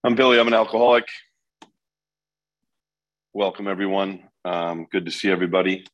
I'm Billy. I'm an alcoholic. Welcome, everyone. Good to see everybody.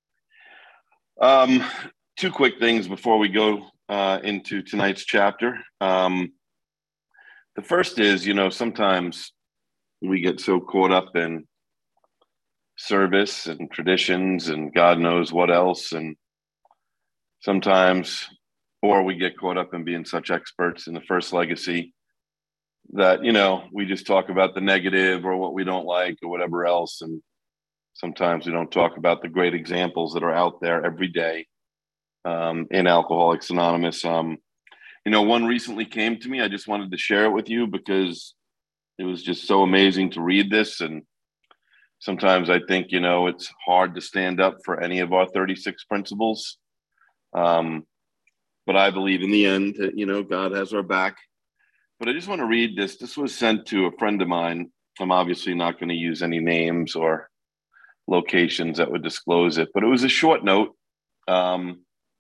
Two quick things before we go into tonight's chapter. The first is, sometimes we get so caught up in service and traditions and God knows what else. And sometimes, or we get caught up in being such experts in the first legacy that, we just talk about the negative or what we don't like or whatever else. And sometimes we don't talk about the great examples that are out there every day in Alcoholics Anonymous. One recently came to me. I just wanted to share it with you because it was just so amazing to read this. And sometimes I think, it's hard to stand up for any of our 36 principles. But I believe in the end that, God has our back. But I just want to read this. This was sent to a friend of mine. I'm obviously not going to use any names or locations that would disclose it, but it was a short note. It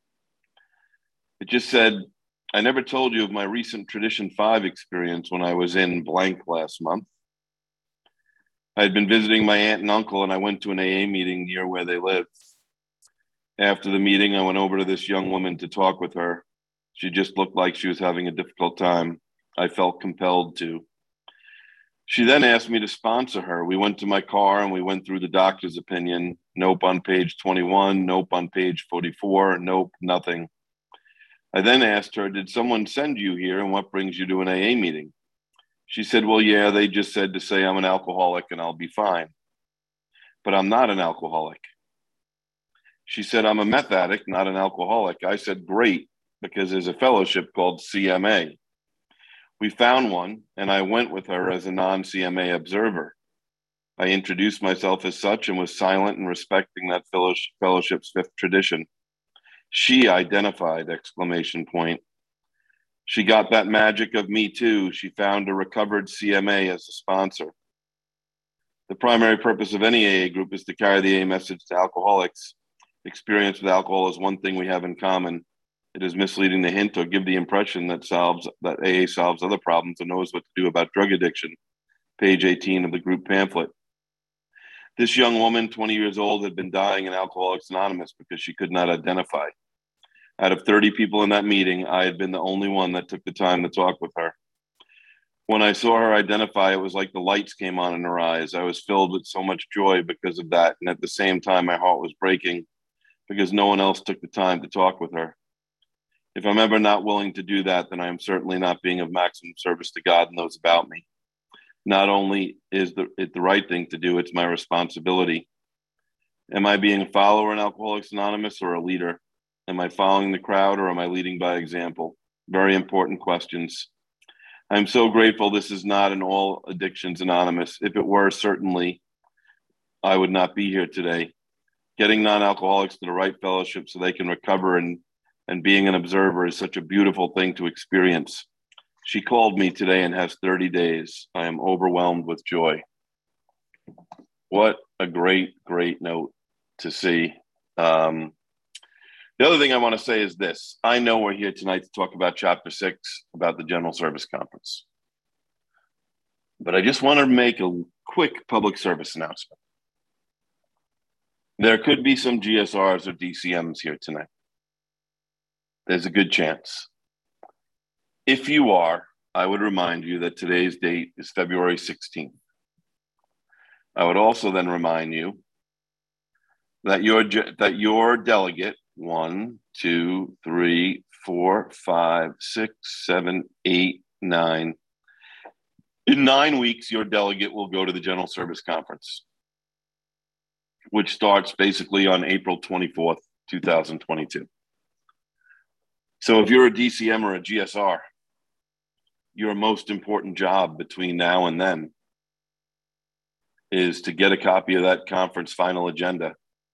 just said, I never told you of my recent Tradition 5 experience when I was in blank last month. I had been visiting my aunt and uncle, and I went to an AA meeting near where they lived. After the meeting, I went over to this young woman to talk with her. She just looked like she was having a difficult time. I felt compelled to. She then asked me to sponsor her. We went to my car and we went through the doctor's opinion. Nope on page 21. Nope on page 44. Nope, nothing. I then asked her, did someone send you here and what brings you to an AA meeting? She said, well, yeah, they just said to say I'm an alcoholic and I'll be fine. But I'm not an alcoholic. She said, I'm a meth addict, not an alcoholic. I said, great, because there's a fellowship called CMA. We found one, and I went with her as a non-CMA observer. I introduced myself as such and was silent in respecting that fellowship's fifth tradition. She identified, ! She got that magic of me too. She found a recovered CMA as a sponsor. The primary purpose of any AA group is to carry the AA message to alcoholics. Experience with alcohol is one thing we have in common. It is misleading to hint or give the impression that AA solves other problems and knows what to do about drug addiction. Page 18 of the group pamphlet. This young woman, 20 years old, had been dying in Alcoholics Anonymous because she could not identify. Out of 30 people in that meeting, I had been the only one that took the time to talk with her. When I saw her identify, it was like the lights came on in her eyes. I was filled with so much joy because of that. And at the same time, my heart was breaking because no one else took the time to talk with her. If I'm ever not willing to do that, then I am certainly not being of maximum service to God and those about me. Not only is it the right thing to do, it's my responsibility. Am I being a follower in Alcoholics Anonymous or a leader? Am I following the crowd or am I leading by example? Very important questions. I'm so grateful this is not an All Addictions Anonymous. If it were, certainly I would not be here today. Getting non-alcoholics to the right fellowship so they can recover and being an observer is such a beautiful thing to experience. She called me today and has 30 days. I am overwhelmed with joy. What a great, great note to see. The other thing I want to say is this. I know we're here tonight to talk about Chapter 6, about the General Service Conference. But I just want to make a quick public service announcement. There could be some GSRs or DCMs here tonight. There's a good chance. If you are, I would remind you that today's date is February 16th. I would also then remind you that your delegate, 1, 2, 3, 4, 5, 6, 7, 8, 9. In 9 weeks, your delegate will go to the General Service Conference, which starts basically on April 24th, 2022. So if you're a DCM or a GSR, your most important job between now and then is to get a copy of that conference final agenda,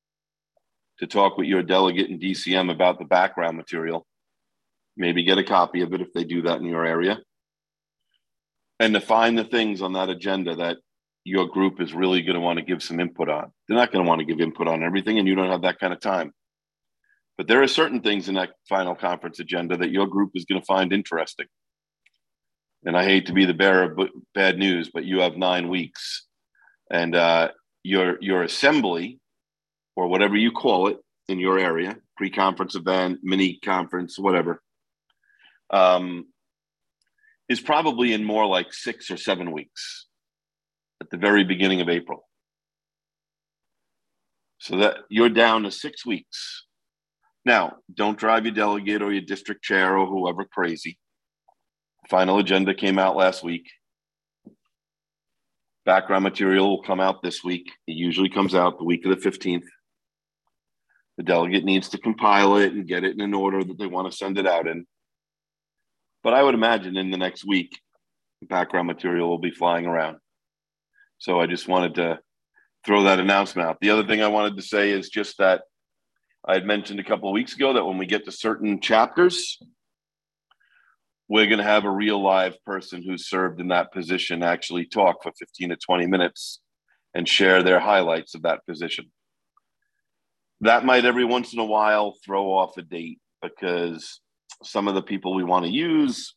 to talk with your delegate and DCM about the background material, maybe get a copy of it if they do that in your area, and to find the things on that agenda that your group is really going to want to give some input on. They're not going to want to give input on everything, and you don't have that kind of time. But there are certain things in that final conference agenda that your group is going to find interesting. And I hate to be the bearer of bad news, but you have 9 weeks. And your assembly, or whatever you call it in your area, pre-conference event, mini conference, whatever, is probably in more like 6 or 7 weeks at the very beginning of April. So that you're down to 6 weeks. Now, don't drive your delegate or your district chair or whoever crazy. Final agenda came out last week. Background material will come out this week. It usually comes out the week of the 15th. The delegate needs to compile it and get it in an order that they want to send it out in. But I would imagine in the next week, background material will be flying around. So I just wanted to throw that announcement out. The other thing I wanted to say is just that I had mentioned a couple of weeks ago that when we get to certain chapters, we're going to have a real live person who's served in that position actually talk for 15 to 20 minutes and share their highlights of that position. That might every once in a while throw off a date because some of the people we want to use,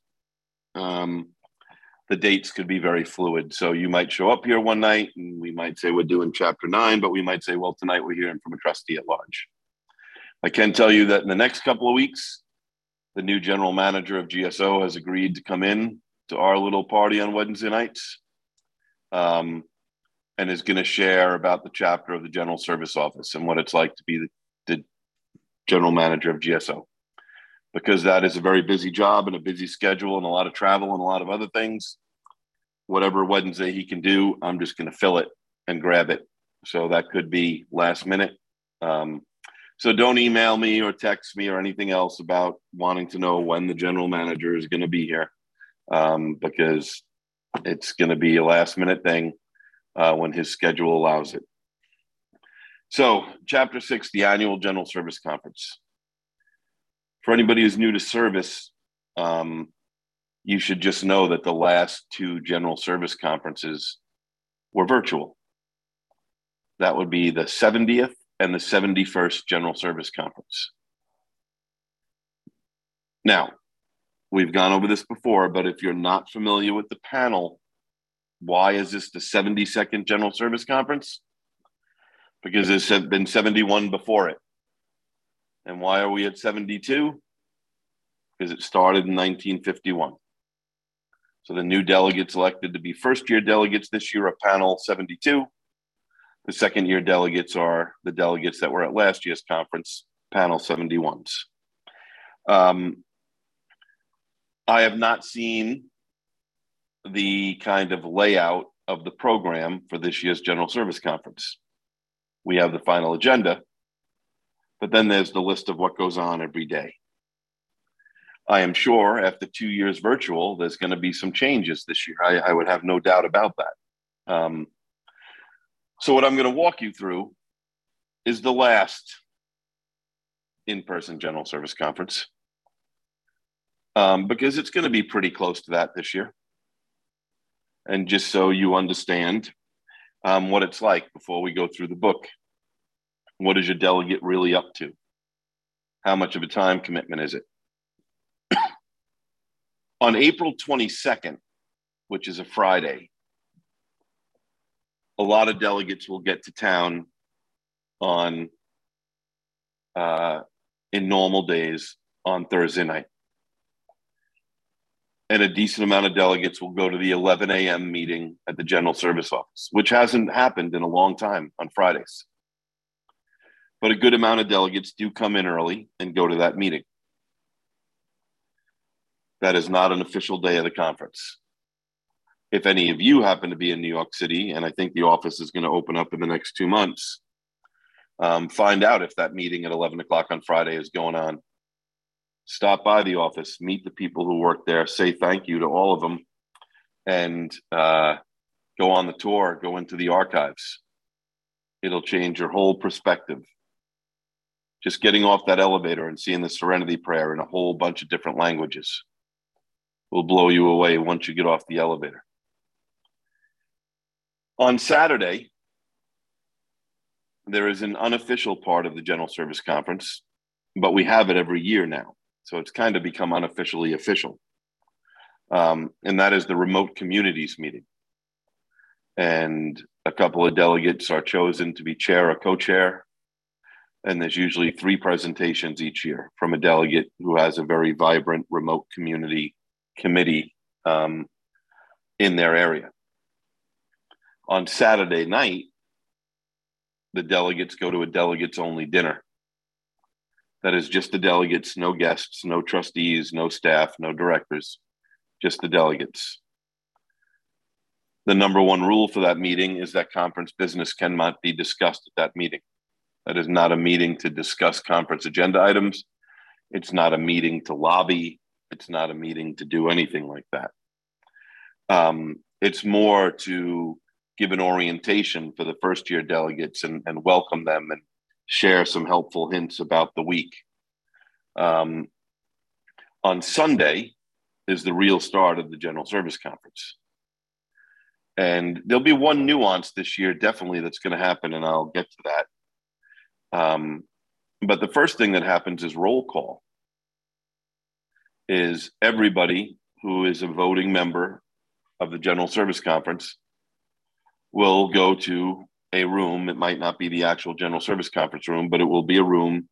the dates could be very fluid. So you might show up here one night and we might say we're doing chapter 9, but we might say, well, tonight we're hearing from a trustee at large. I can tell you that in the next couple of weeks, the new general manager of GSO has agreed to come in to our little party on Wednesday nights, and is going to share about the chapter of the General Service Office and what it's like to be the general manager of GSO. Because that is a very busy job and a busy schedule and a lot of travel and a lot of other things. Whatever Wednesday he can do, I'm just going to fill it and grab it. So that could be last minute. So don't email me or text me or anything else about wanting to know when the general manager is going to be here, because it's going to be a last minute thing when his schedule allows it. So chapter 6, the annual General Service Conference. For anybody who's new to service, you should just know that the last 2 General Service Conferences were virtual. That would be the 70th and the 71st General Service Conference. Now, we've gone over this before, but if you're not familiar with the panel, why is this the 72nd General Service Conference? Because there's been 71 before it. And why are we at 72? Because it started in 1951. So the new delegates elected to be first-year delegates this year are panel 72. The second-year delegates are the delegates that were at last year's conference, panel 71s. I have not seen the kind of layout of the program for this year's General Service Conference. We have the final agenda, but then there's the list of what goes on every day. I am sure after 2 years virtual, there's going to be some changes this year. I would have no doubt about that. So what I'm going to walk you through is the last in-person General Service Conference, because it's going to be pretty close to that this year. And just so you understand what it's like before we go through the book. What is your delegate really up to? How much of a time commitment is it? On April 22nd, which is a Friday, a lot of delegates will get to town on in normal days on Thursday night. And a decent amount of delegates will go to the 11 a.m. meeting at the General Service Office, which hasn't happened in a long time on Fridays. But a good amount of delegates do come in early and go to that meeting. That is not an official day of the conference. If any of you happen to be in New York City, and I think the office is going to open up in the next 2 months, find out if that meeting at 11 o'clock on Friday is going on. Stop by the office, meet the people who work there, say thank you to all of them, and go on the tour, go into the archives. It'll change your whole perspective. Just getting off that elevator and seeing the Serenity Prayer in a whole bunch of different languages will blow you away once you get off the elevator. On Saturday, there is an unofficial part of the General Service Conference, but we have it every year now. So it's kind of become unofficially official. and that is the remote communities meeting. And a couple of delegates are chosen to be chair or co-chair. And there's usually 3 presentations each year from a delegate who has a very vibrant remote community committee in their area. On Saturday night, the delegates go to a delegates only dinner. That is just the delegates, no guests, no trustees, no staff, no directors, just the delegates. The number 1 rule for that meeting is that conference business cannot be discussed at that meeting. That is not a meeting to discuss conference agenda items. It's not a meeting to lobby. It's not a meeting to do anything like that. It's more to give an orientation for the first year delegates and welcome them and share some helpful hints about the week. On Sunday is the real start of the General Service Conference. And there'll be one nuance this year, definitely, that's going to happen, and I'll get to that. But the first thing that happens is roll call. Is everybody who is a voting member of the General Service Conference will go to a room. It might not be the actual General Service Conference room, but it will be a room.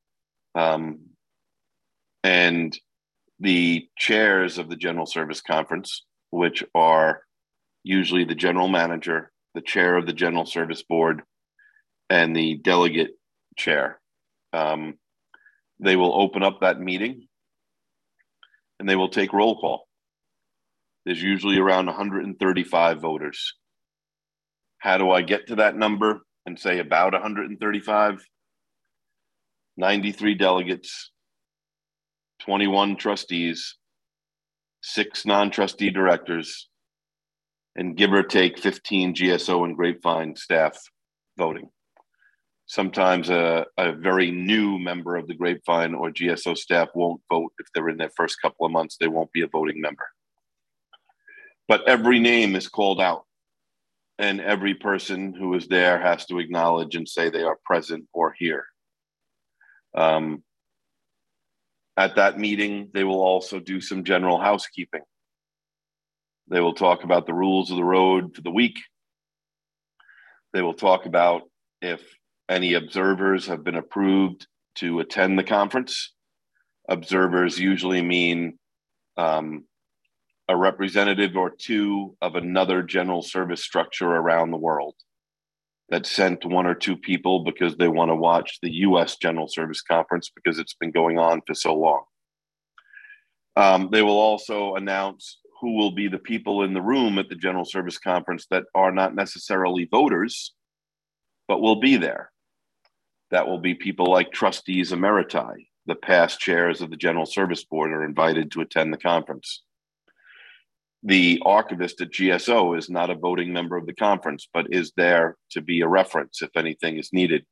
And the chairs of the General Service Conference, which are usually the general manager, the chair of the General Service Board, and the delegate chair, they will open up that meeting and they will take roll call. There's usually around 135 voters. How do I get to that number and say about 135? 93 delegates, 21 trustees, 6 non-trustee directors, and give or take 15 GSO and Grapevine staff voting. Sometimes a very new member of the Grapevine or GSO staff won't vote. If they're in their first couple of months, they won't be a voting member. But every name is called out, and every person who is there has to acknowledge and say they are present or here. At that meeting, they will also do some general housekeeping. They will talk about the rules of the road for the week. They will talk about if any observers have been approved to attend the conference. Observers usually mean a representative or 2 of another general service structure around the world that sent 1 or 2 people because they want to watch the U.S. General Service Conference because it's been going on for so long. They will also announce who will be the people in the room at the General Service Conference that are not necessarily voters, but will be there. That will be people like trustees emeriti. The past chairs of the General Service Board are invited to attend the conference. The archivist at GSO is not a voting member of the conference, but is there to be a reference if anything is needed.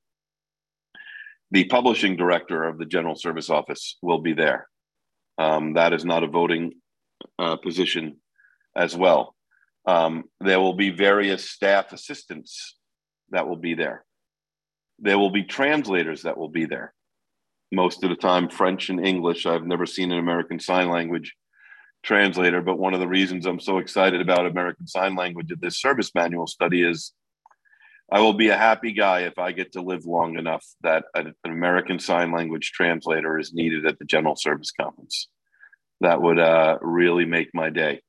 The publishing director of the General Service Office will be there. That is not a voting position as well. There will be various staff assistants that will be there. There will be translators that will be there. Most of the time, French and English. I've never seen an American Sign Language translator, but one of the reasons I'm so excited about American Sign Language at this service manual study is I will be a happy guy if I get to live long enough that an American Sign Language translator is needed at the General Service Conference. That would really make my day.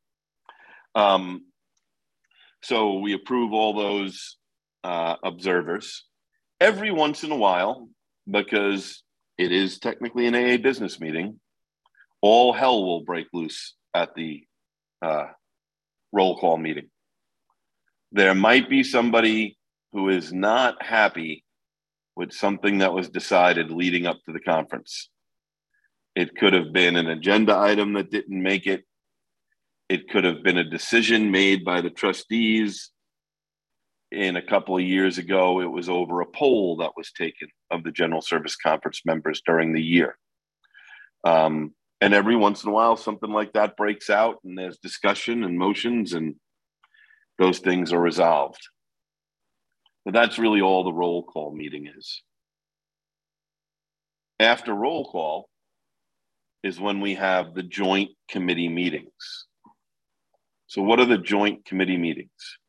So we approve all those observers. Every once in a while, because it is technically an AA business meeting, all hell will break loose at the roll call meeting. There might be somebody who is not happy with something that was decided leading up to the conference. It could have been an agenda item that didn't make it. It could have been a decision made by the trustees. In a couple of years ago, it was over a poll that was taken of the General Service Conference members during the year. And every once in a while, something like that breaks out and there's discussion and motions and those things are resolved. But that's really all the roll call meeting is. After roll call is when we have the joint committee meetings. So what are the joint committee meetings?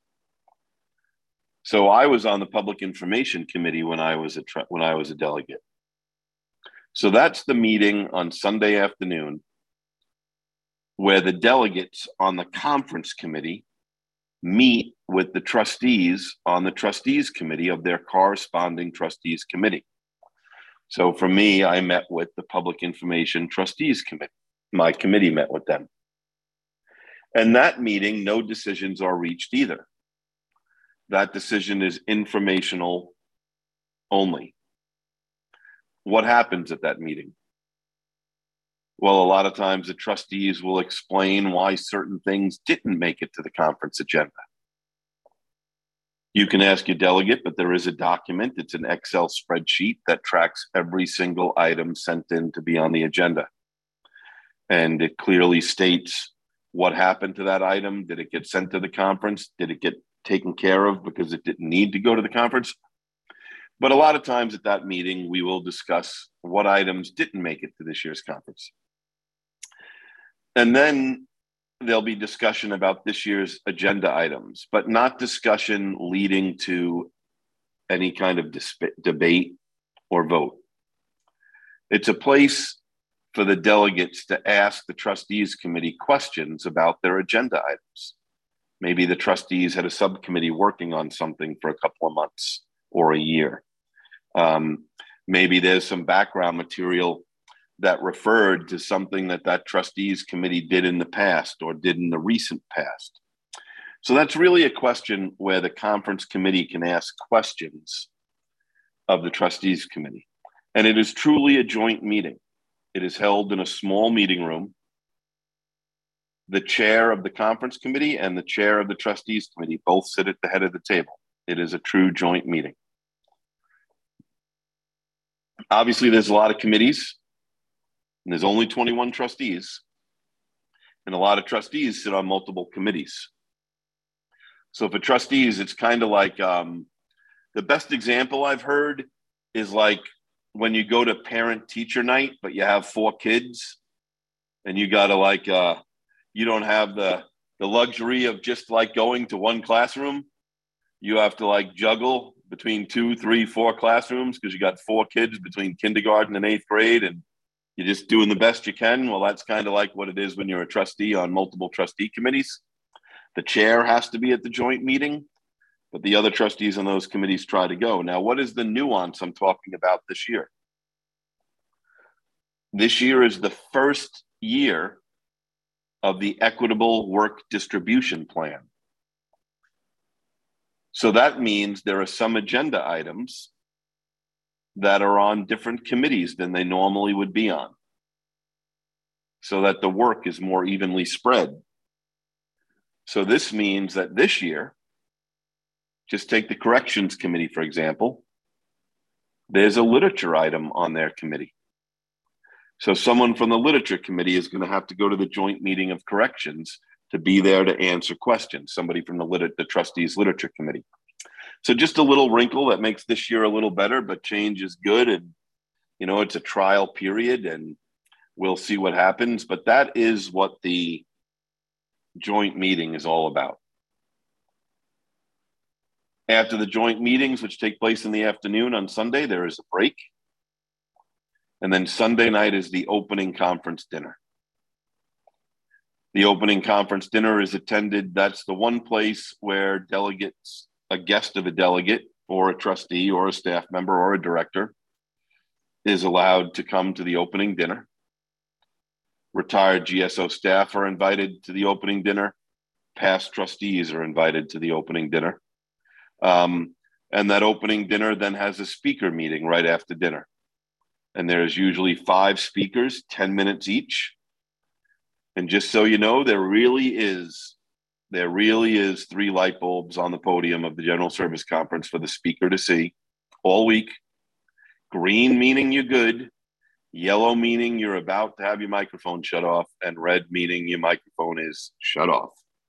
So I was on the Public Information Committee when I was a delegate. So that's the meeting on Sunday afternoon where the delegates on the conference committee meet with the trustees on the trustees committee of their corresponding trustees committee. So for me, I met with the Public Information Trustees Committee. My committee met with them. And that meeting, no decisions are reached either. That decision is informational only. What happens at that meeting? Well, a lot of times the trustees will explain why certain things didn't make it to the conference agenda. You can ask your delegate, but there is a document. It's an Excel spreadsheet that tracks every single item sent in to be on the agenda. And it clearly states what happened to that item. Did it get sent to the conference? Did it get taken care of because it didn't need to go to the conference? But a lot of times at that meeting, we will discuss what items didn't make it to this year's conference. And then there'll be discussion about this year's agenda items, but not discussion leading to any kind of debate or vote. It's a place for the delegates to ask the trustees committee questions about their agenda items. Maybe the trustees had a subcommittee working on something for a couple of months or a year. Maybe there's some background material that referred to something that trustees committee did in the past or did in the recent past. So that's really a question where the conference committee can ask questions of the trustees committee. And it is truly a joint meeting. It is held in a small meeting room. The chair of the conference committee and the chair of the trustees committee both sit at the head of the table. It is a true joint meeting. Obviously, there's a lot of committees, and there's only 21 trustees, and a lot of trustees sit on multiple committees. So for trustees, it's kind of like the best example I've heard is like when you go to parent-teacher night, but you have 4 kids, and you got to you don't have the luxury of just like going to one classroom. You have to juggle between 2, 3, 4 classrooms because you got 4 kids between kindergarten and 8th grade, and you're just doing the best you can. Well, that's kind of like what it is when you're a trustee on multiple trustee committees. The chair has to be at the joint meeting, but the other trustees on those committees try to go. Now, what is the nuance I'm talking about this year? This year is the first year of the equitable work distribution plan. So that means there are some agenda items that are on different committees than they normally would be on, so that the work is more evenly spread. So this means that this year, just take the corrections committee, for example, there's a literature item on their committee. So someone from the literature committee is going to have to go to the joint meeting of corrections to be there to answer questions, somebody from the trustees literature committee. So just a little wrinkle that makes this year a little better, but change is good. And, it's a trial period and we'll see what happens. But that is what the joint meeting is all about. After the joint meetings, which take place in the afternoon on Sunday, there is a break. And then Sunday night is the opening conference dinner. The opening conference dinner is attended. That's the one place where delegates, a guest of a delegate or a trustee or a staff member or a director is allowed to come to the opening dinner. Retired GSO staff are invited to the opening dinner. Past trustees are invited to the opening dinner. And that opening dinner then has a speaker meeting right after dinner. And there's usually 5 speakers, 10 minutes each. And just so you know, there really is 3 light bulbs on the podium of the General Service Conference for the speaker to see all week. Green meaning you're good, yellow meaning you're about to have your microphone shut off, and red meaning your microphone is shut off.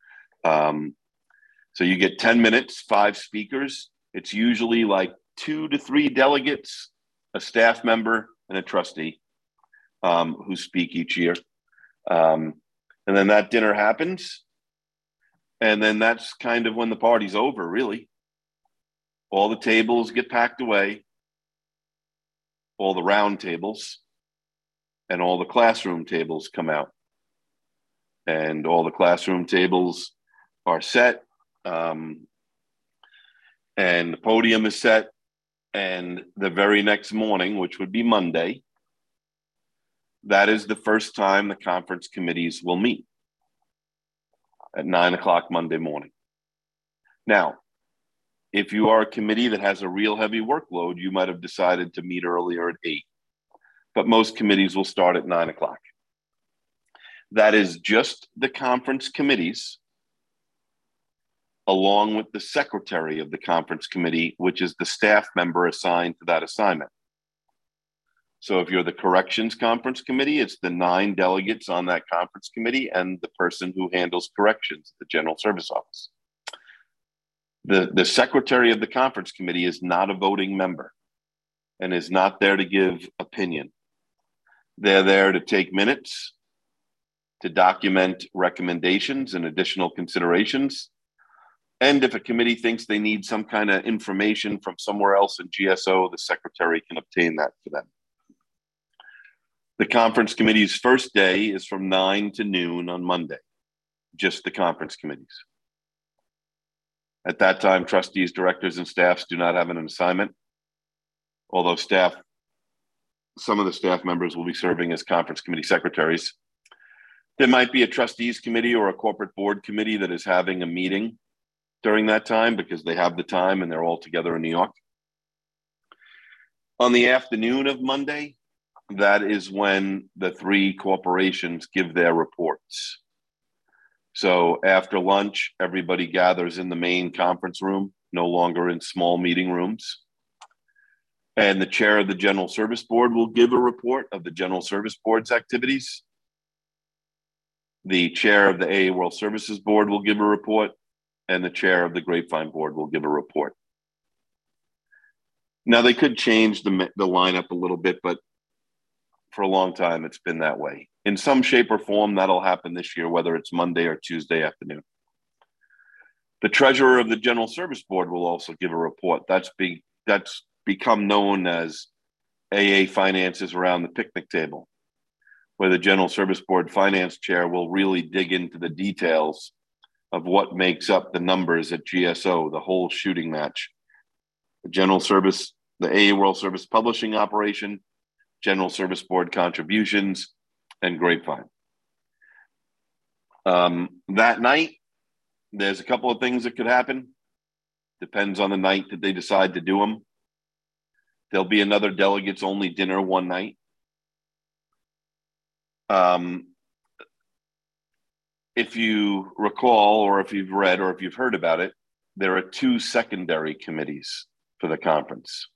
So you get 10 minutes, 5 speakers. It's usually like 2 to 3 delegates, a staff member, and a trustee who speak each year. And then that dinner happens. And then that's kind of when the party's over, really. All the tables get packed away, all the round tables, and all the classroom tables come out. And all the classroom tables are set, and the podium is set. And the very next morning, which would be Monday, that is the first time the conference committees will meet at 9 o'clock Monday morning. Now, if you are a committee that has a real heavy workload, you might have decided to meet earlier at 8, but most committees will start at 9 o'clock. That is just the conference committees, along with the secretary of the conference committee, which is the staff member assigned to that assignment. So if you're the corrections conference committee, it's the 9 delegates on that conference committee and the person who handles corrections at the general service office. The secretary of the conference committee is not a voting member and is not there to give opinion. They're there to take minutes, to document recommendations and additional considerations. And if a committee thinks they need some kind of information from somewhere else in GSO, the secretary can obtain that for them. The conference committee's first day is from 9 to noon on Monday, just the conference committees. At that time, trustees, directors, and staffs do not have an assignment, although some of the staff members will be serving as conference committee secretaries. There might be a trustees committee or a corporate board committee that is having a meeting during that time because they have the time and they're all together in New York. On the afternoon of Monday, that is when the 3 corporations give their reports. So after lunch, everybody gathers in the main conference room, no longer in small meeting rooms. And the chair of the General Service Board will give a report of the General Service Board's activities. The chair of the AA World Services Board will give a report, and the chair of the Grapevine Board will give a report. Now, they could change the lineup a little bit, but for a long time, it's been that way. In some shape or form, that'll happen this year, whether it's Monday or Tuesday afternoon. The treasurer of the General Service Board will also give a report. That's become known as AA Finances Around the Picnic Table, where the General Service Board finance chair will really dig into the details of what makes up the numbers at GSO, the whole shooting match. The General Service, the AA World Service Publishing operation, General Service Board contributions, and Grapevine. That night, there's a couple of things that could happen. Depends on the night that they decide to do them. There'll be another delegates only dinner one night. If you recall, or if you've read, or if you've heard about it, there are 2 secondary committees for the conference.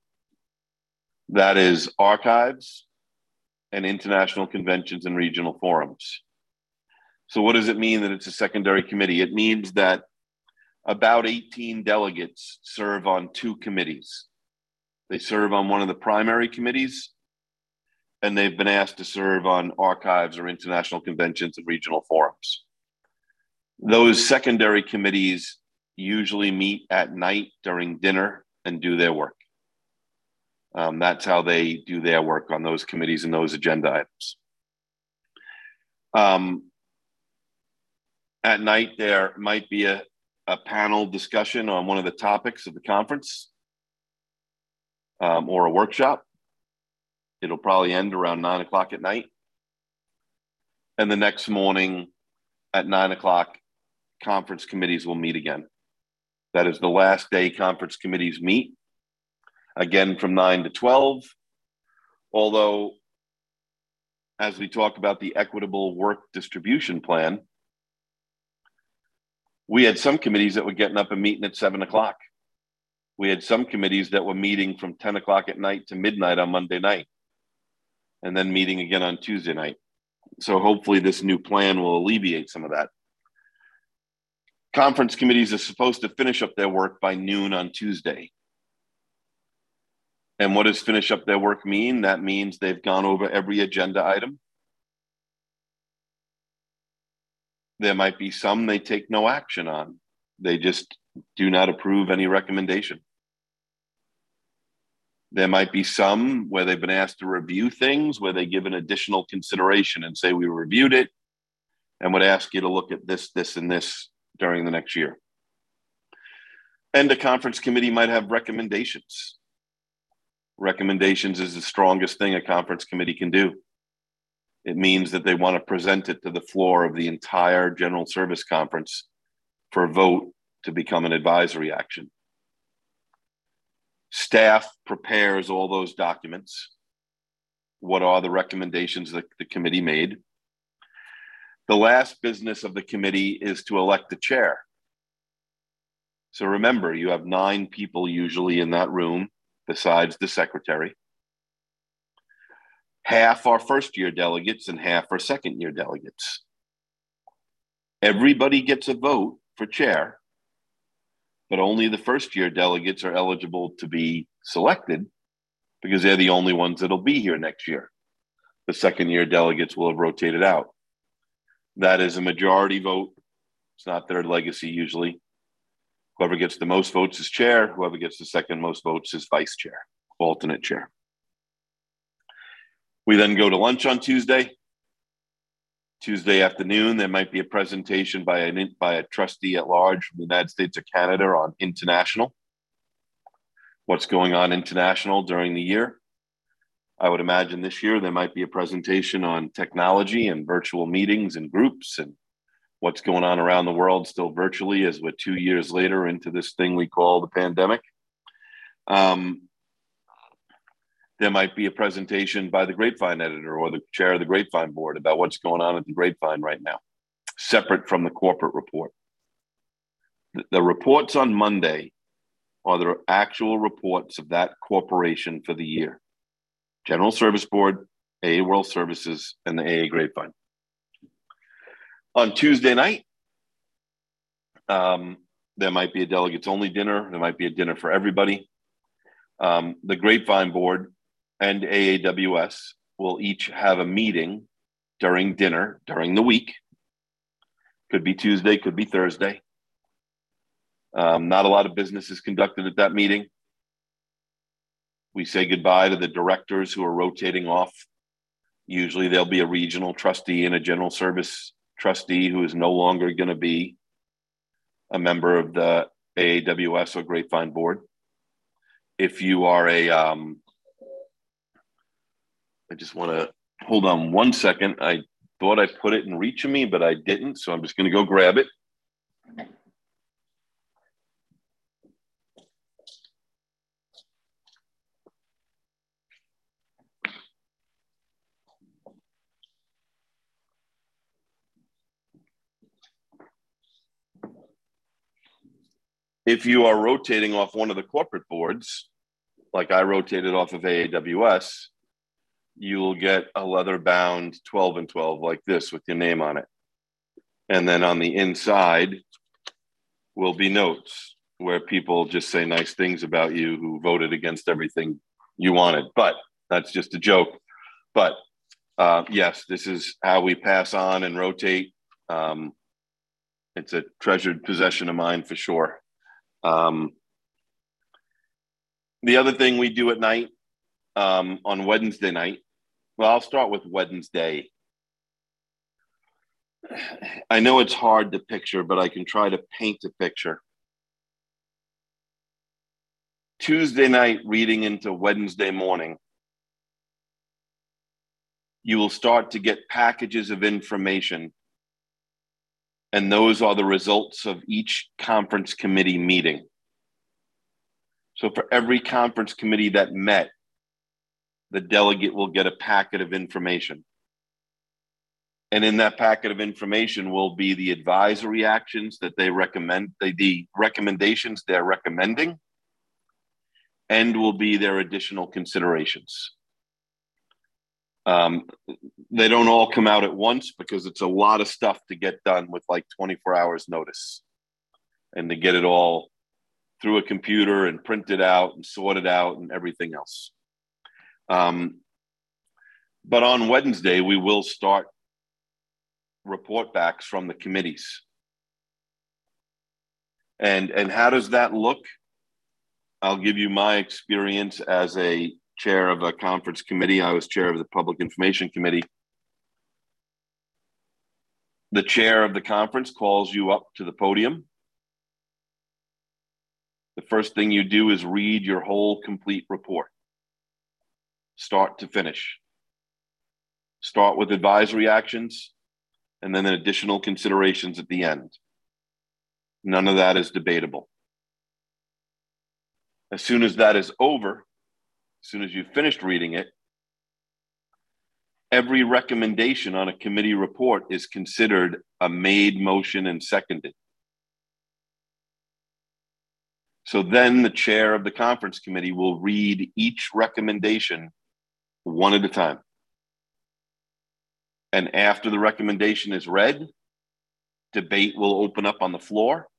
That is archives and international conventions and regional forums. So what does it mean that it's a secondary committee? It means that about 18 delegates serve on 2 committees. They serve on one of the primary committees, and they've been asked to serve on archives or international conventions and regional forums. Those secondary committees usually meet at night during dinner and do their work. That's how they do their work on those committees and those agenda items. At night, there might be a panel discussion on one of the topics of the conference, or a workshop. It'll probably end around 9 o'clock at night. And the next morning at 9 o'clock, conference committees will meet again. That is the last day conference committees meet, again from 9 to 12. Although, as we talk about the equitable work distribution plan, we had some committees that were getting up and meeting at 7 o'clock. We had some committees that were meeting from 10 o'clock at night to midnight on Monday night, and then meeting again on Tuesday night. So hopefully this new plan will alleviate some of that. Conference committees are supposed to finish up their work by noon on Tuesday. And what does finish up their work mean? That means they've gone over every agenda item. There might be some they take no action on. They just do not approve any recommendation. There might be some where they've been asked to review things where they give an additional consideration and say, we reviewed it and would ask you to look at this, this, and this during the next year. And the conference committee might have recommendations. Recommendations is the strongest thing a conference committee can do. It means that they want to present it to the floor of the entire General Service Conference for a vote to become an advisory action. Staff prepares all those documents. What are the recommendations that the committee made? The last business of the committee is to elect a chair. So remember, you have 9 people usually in that room besides the secretary. Half are first-year delegates and half are second-year delegates. Everybody gets a vote for chair, but only the first-year delegates are eligible to be selected because they're the only ones that'll be here next year. The second-year delegates will have rotated out. That is a majority vote. It's not their legacy usually. Whoever gets the most votes is chair. Whoever gets the second most votes is vice chair, alternate chair. We then go to lunch on Tuesday. Tuesday afternoon, there might be a presentation by a trustee at large from the United States or Canada on international. What's going on international during the year? I would imagine this year there might be a presentation on technology and virtual meetings and groups and what's going on around the world still virtually as we're 2 years later into this thing we call the pandemic. There might be a presentation by the Grapevine editor or the chair of the Grapevine board about what's going on at the Grapevine right now, separate from the corporate report. The reports on Monday are the actual reports of that corporation for the year. General Service Board, AA World Services, and the AA Grapevine. On Tuesday night, there might be a delegates only dinner. There might be a dinner for everybody. The Grapevine board and AAWS will each have a meeting during dinner during the week. Could be Tuesday, could be Thursday. Not a lot of business is conducted at that meeting. We say goodbye to the directors who are rotating off. Usually there'll be a regional trustee and a general service trustee who is no longer going to be a member of the AAWS or Grapevine board. If you are I just want to hold on one second. I thought I put it in reach of me, but I didn't. So I'm just going to go grab it. If you are rotating off one of the corporate boards, like I rotated off of AAWS, you will get a leather-bound 12 and 12 like this with your name on it. And then on the inside will be notes where people just say nice things about you who voted against everything you wanted. But that's just a joke. But yes, this is how we pass on and rotate. It's a treasured possession of mine for sure. The other thing we do at night, on Wednesday night, well, I'll start with Wednesday. I know it's hard to picture, but I can try to paint a picture. Tuesday night reading into Wednesday morning, you will start to get packages of information, and those are the results of each conference committee meeting. So for every conference committee that met, the delegate will get a packet of information. And in that packet of information will be the advisory actions that they recommend, the recommendations they're recommending, and will be their additional considerations. They don't all come out at once because it's a lot of stuff to get done with like 24 hours notice and to get it all through a computer and print it out and sort it out and everything else. But on Wednesday, we will start report backs from the committees. And how does that look? I'll give you my experience as a chair of a conference committee. I was chair of the Public Information Committee. The chair of the conference calls you up to the podium. The first thing you do is read your whole complete report, start to finish. Start with advisory actions and then additional considerations at the end. None of that is debatable. As soon as that is over, as soon as you've finished reading it, every recommendation on a committee report is considered a made motion and seconded. So then the chair of the conference committee will read each recommendation one at a time. And after the recommendation is read, debate will open up on the floor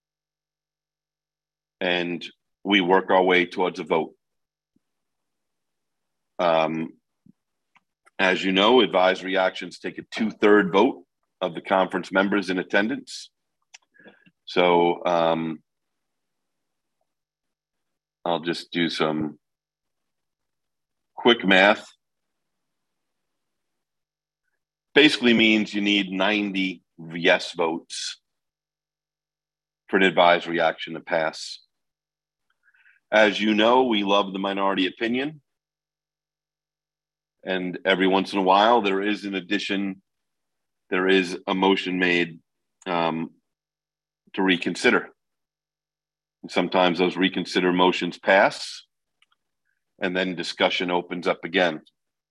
and we work our way towards a vote. As you know, advisory actions take a 2/3 vote of the conference members in attendance. So I'll just do some quick math. Basically means you need 90 yes votes for an advisory action to pass. As you know, we love the minority opinion. And every once in a while, there is a motion made to reconsider. And sometimes those reconsider motions pass, and then discussion opens up again.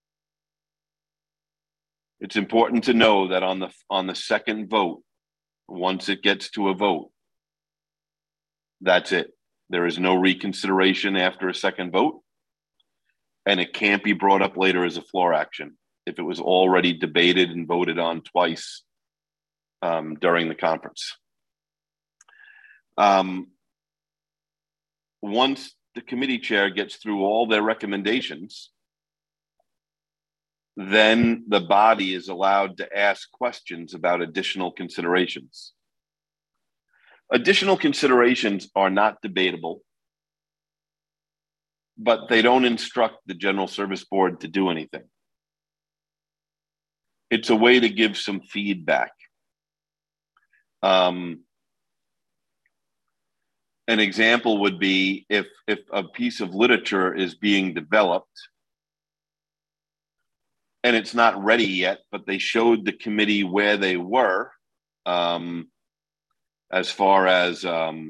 It's important to know that on the second vote, once it gets to a vote, that's it. There is no reconsideration after a second vote, and it can't be brought up later as a floor action if it was already debated and voted on twice during the conference. Once the committee chair gets through all their recommendations, then the body is allowed to ask questions about additional considerations. Additional considerations are not debatable, but they don't instruct the General Service Board to do anything. It's a way to give some feedback. An example would be if a piece of literature is being developed and it's not ready yet, but they showed the committee where they were as far as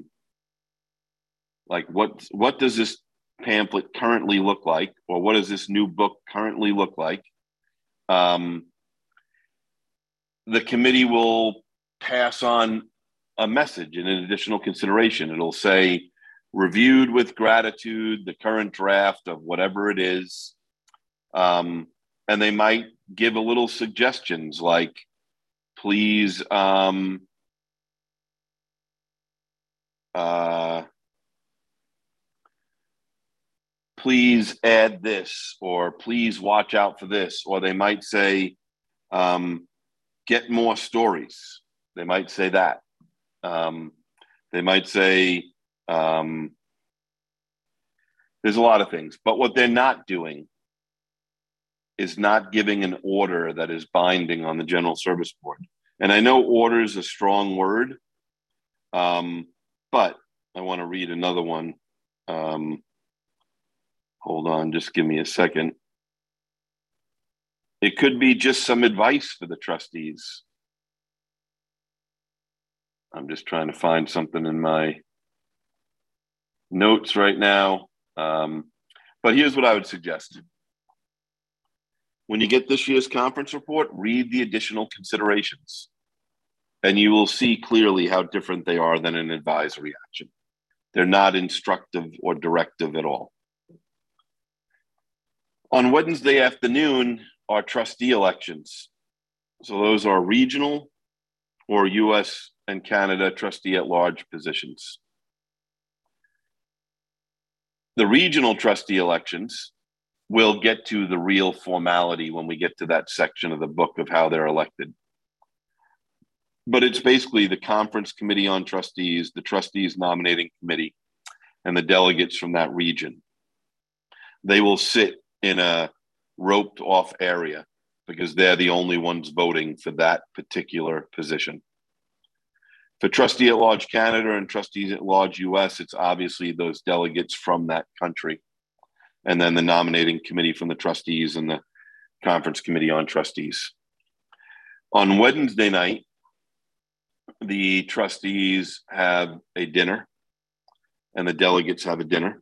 like what does this pamphlet currently look like, or what does this new book currently look like? The committee will pass on a message and an additional consideration. It'll say, reviewed with gratitude, the current draft of whatever it is. And they might give a little suggestions like, please, please add this, or please watch out for this. Or they might say, get more stories. They might say that. They might say, there's a lot of things, but what they're not doing is not giving an order that is binding on the General Service Board. And I know order is a strong word, but I want to read another one. Hold on, just give me a second. It could be just some advice for the trustees. I'm just trying to find something in my notes right now. But here's what I would suggest. When you get this year's conference report, read the additional considerations, and you will see clearly how different they are than an advisory action. They're not instructive or directive at all. On Wednesday afternoon are trustee elections. So those are regional or US and Canada trustee at large positions. The regional trustee elections, we'll get to the real formality when we get to that section of the book of how they're elected. but it's basically the conference committee on trustees, the trustees nominating committee, and the delegates from that region. They will sit in a roped off area because they're the only ones voting for that particular position. For Trustee at Large Canada and Trustees at Large US, it's obviously those delegates from that country, and then the nominating committee from the trustees and the conference committee on trustees. On Wednesday night, the trustees have a dinner and the delegates have a dinner.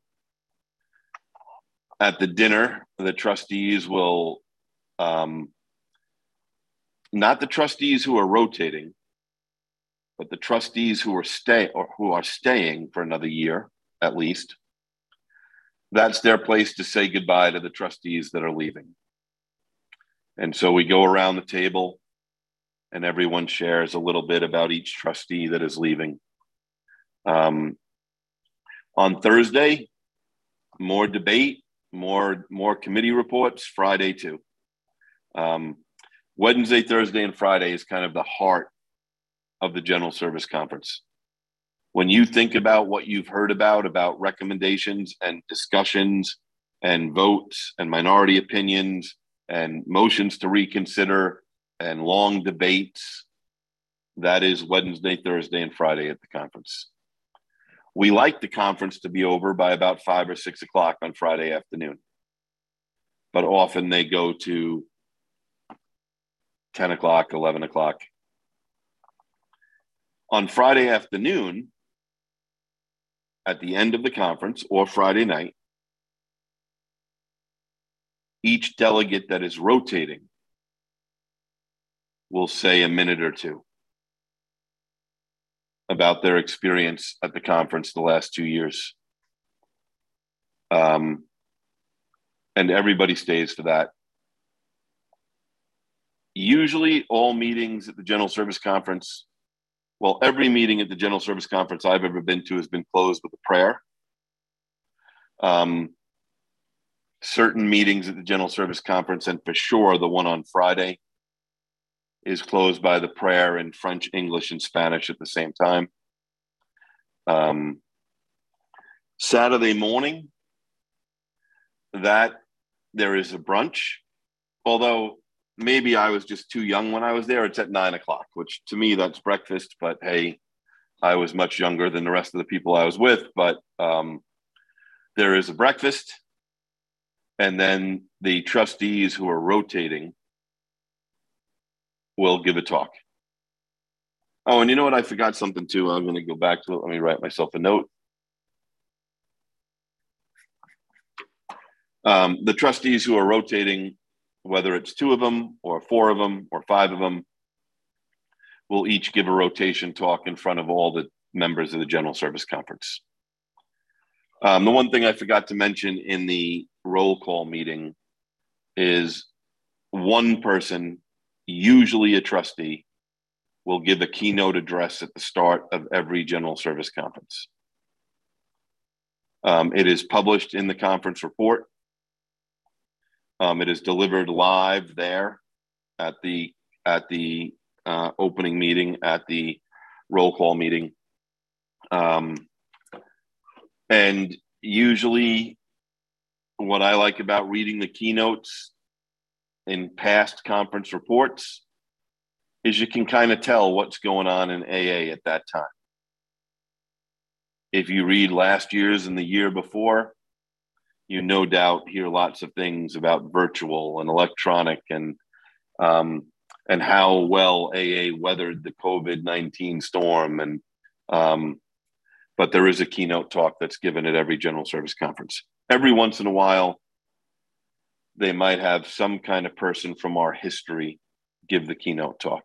At the dinner, the trustees will, not the trustees who are rotating, but the trustees who are staying for another year, at least. That's their place to say goodbye to the trustees that are leaving. And so we go around the table and everyone shares a little bit about each trustee that is leaving. On Thursday, more debate, more committee reports. Friday too. Wednesday, Thursday, and Friday is kind of the heart of the General Service Conference. When you think about what you've heard about recommendations and discussions and votes and minority opinions and motions to reconsider and long debates, that is Wednesday, Thursday, and Friday at the conference. We like the conference to be over by about 5 or 6 o'clock on Friday afternoon, but often they go to 10 o'clock, 11 o'clock. On Friday afternoon, at the end of the conference or Friday night, each delegate that is rotating will say a minute or two about their experience at the conference the last 2 years. And everybody stays for that. Usually all meetings at the General Service Conference, well, every meeting at the General Service Conference I've ever been to has been closed with a prayer. Certain meetings at the General Service Conference, and for sure the one on Friday, is closed by the prayer in French, English, and Spanish at the same time. Saturday morning, that there is a brunch, although maybe I was just too young when I was there. It's at 9 o'clock, which to me, that's breakfast. But hey, I was much younger than the rest of the people I was with. But there is a breakfast. And then the trustees who are rotating will give a talk. Oh, and you know what? I forgot something too. I'm going to go back to it. Let me write myself a note. The trustees who are rotating, whether it's 2 of them or 4 of them or 5 of them, will each give a rotation talk in front of all the members of the General Service Conference. The one thing I forgot to mention in the roll call meeting is one person, usually a trustee, will give a keynote address at the start of every General Service Conference. It is published in the conference report. It is delivered live there at the opening meeting, at the roll call meeting. And usually what I like about reading the keynotes in past conference reports is you can kind of tell what's going on in AA at that time. If you read last year's and the year before, you no doubt hear lots of things about virtual and electronic and how well AA weathered the COVID-19 storm. And but there is a keynote talk that's given at every General Service Conference. Every once in a while, they might have some kind of person from our history give the keynote talk.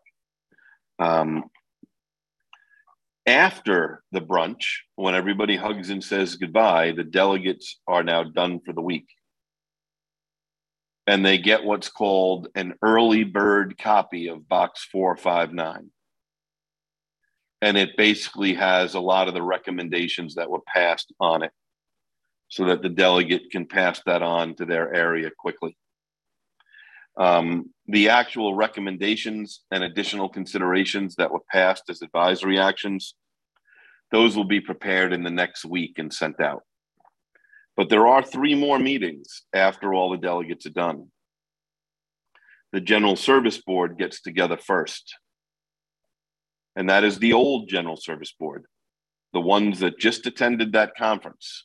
After the brunch, when everybody hugs and says goodbye, the delegates are now done for the week. And they get what's called an early bird copy of Box 459. And it basically has a lot of the recommendations that were passed on it so that the delegate can pass that on to their area quickly. The actual recommendations and additional considerations that were passed as advisory actions, those will be prepared in the next week and sent out. But there are 3 more meetings after all the delegates are done. The General Service Board gets together first. And that is the old General Service Board, the ones that just attended that conference.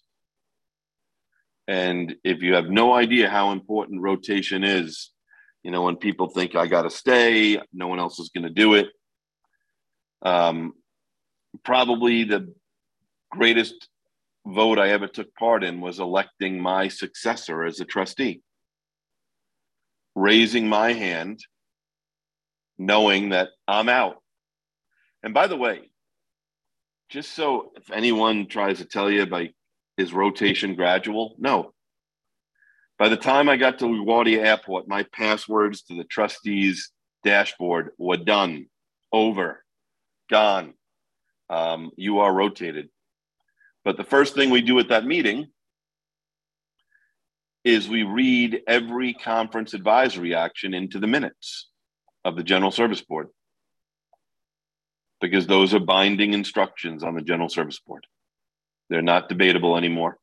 And if you have no idea how important rotation is, you know, when people think I got to stay, no one else is going to do it. Probably the greatest vote I ever took part in was electing my successor as a trustee. Raising my hand, knowing that I'm out. And by the way, just so if anyone tries to tell you about is rotation gradual, no. By the time I got to LaGuardia Airport, my passwords to the trustees' dashboard were done, over, gone. You are rotated. But the first thing we do at that meeting is we read every conference advisory action into the minutes of the General Service Board, because those are binding instructions on the General Service Board. They're not debatable anymore.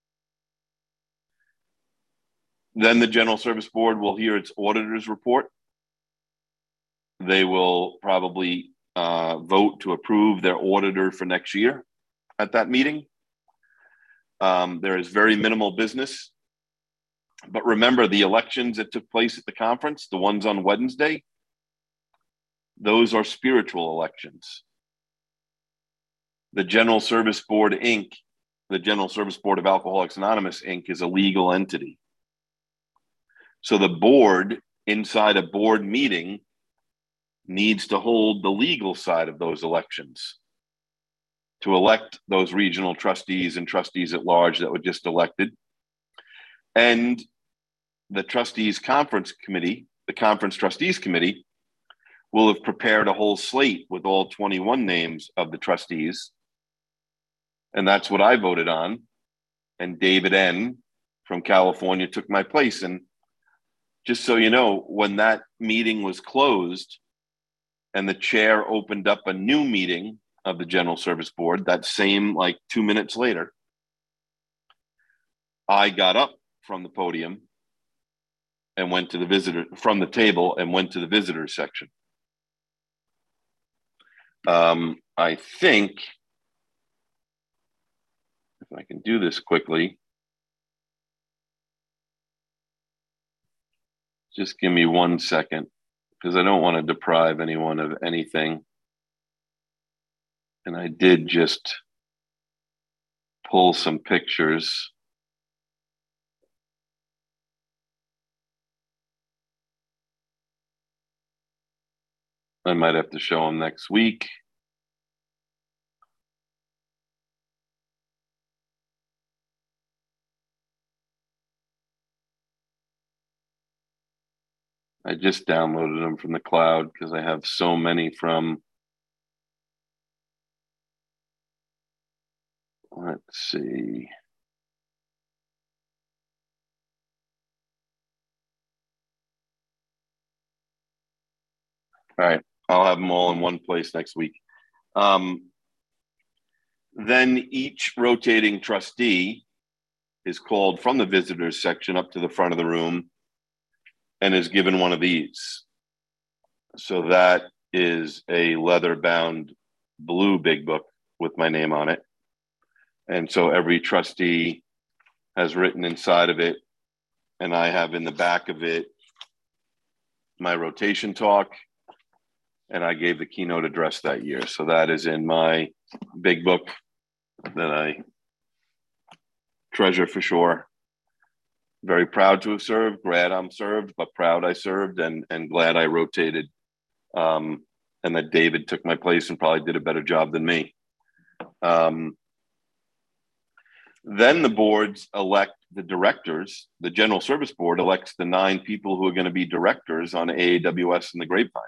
Then the General Service Board will hear its auditor's report. They will probably vote to approve their auditor for next year at that meeting. There is very minimal business. But remember, the elections that took place at the conference, the ones on Wednesday, those are spiritual elections. The General Service Board, Inc., the General Service Board of Alcoholics Anonymous, Inc., is a legal entity. So the board, inside a board meeting, needs to hold the legal side of those elections to elect those regional trustees and trustees at large that were just elected. And the trustees conference committee, the conference trustees committee, will have prepared a whole slate with all 21 names of the trustees. And that's what I voted on. And David N. from California took my place. And just so you know, when that meeting was closed and the chair opened up a new meeting of the General Service Board, that same, like 2 minutes later, I got up from the podium and went to the visitor, from the table, and went to the visitors section. I think, if I can do this quickly, just give me 1 second, because I don't want to deprive anyone of anything. And I did just pull some pictures. I might have to show them next week. I just downloaded them from the cloud because I have so many from, let's see. All right, I'll have them all in one place next week. Then each rotating trustee is called from the visitors section up to the front of the room and is given one of these. So that is a leather-bound blue big book with my name on it. And so every trustee has written inside of it, and I have in the back of it my rotation talk, and I gave the keynote address that year. So that is in my big book that I treasure for sure. Very proud to have served, glad I'm served, but proud I served, and glad I rotated, and that David took my place and probably did a better job than me. Then the boards elect the directors. The General Service Board elects the 9 people who are going to be directors on AAWS and the Grapevine.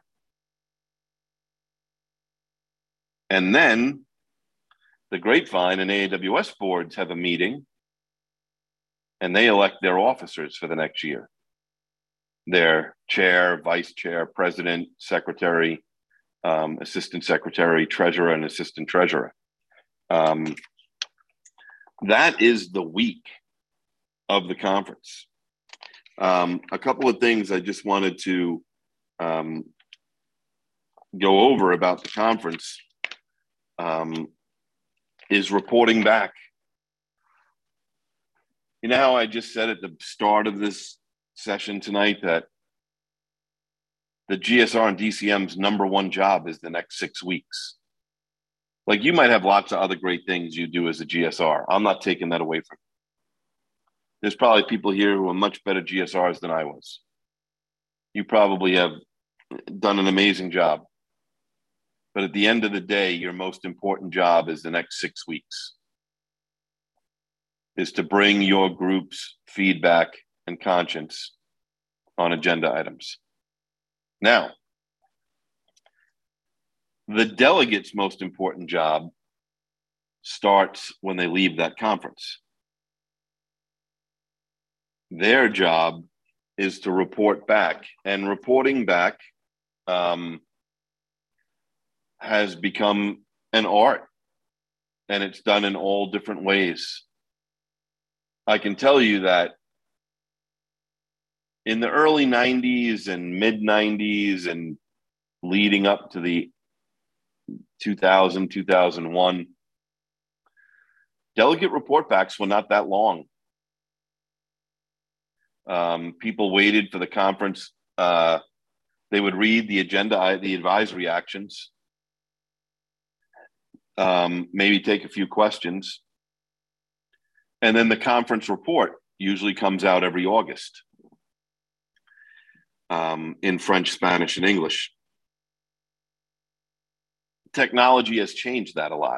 And then the Grapevine and AAWS boards have a meeting, and they elect their officers for the next year. their chair, vice chair, president, secretary, assistant secretary, treasurer, and assistant treasurer. That is the week of the conference. A couple of things I just wanted to go over about the conference is reporting back. You know how I just said at the start of this session tonight that the GSR and DCM's number one job is the next 6 weeks. Like, you might have lots of other great things you do as a GSR. I'm not taking that away from you. There's probably people here who are much better GSRs than I was. You probably have done an amazing job. But at the end of the day, your most important job is the next 6 weeks, is to bring your group's feedback and conscience on agenda items. Now, the delegate's most important job starts when they leave that conference. Their job is to report back, and reporting back has become an art, and it's done in all different ways. I can tell you that in the early 90s and mid 90s and leading up to the 2000, 2001, delegate report backs were not that long. People waited for the conference. They would read the agenda, the advisory actions, maybe take a few questions. And then the conference report usually comes out every August in French, Spanish, and English. Technology has changed that a lot.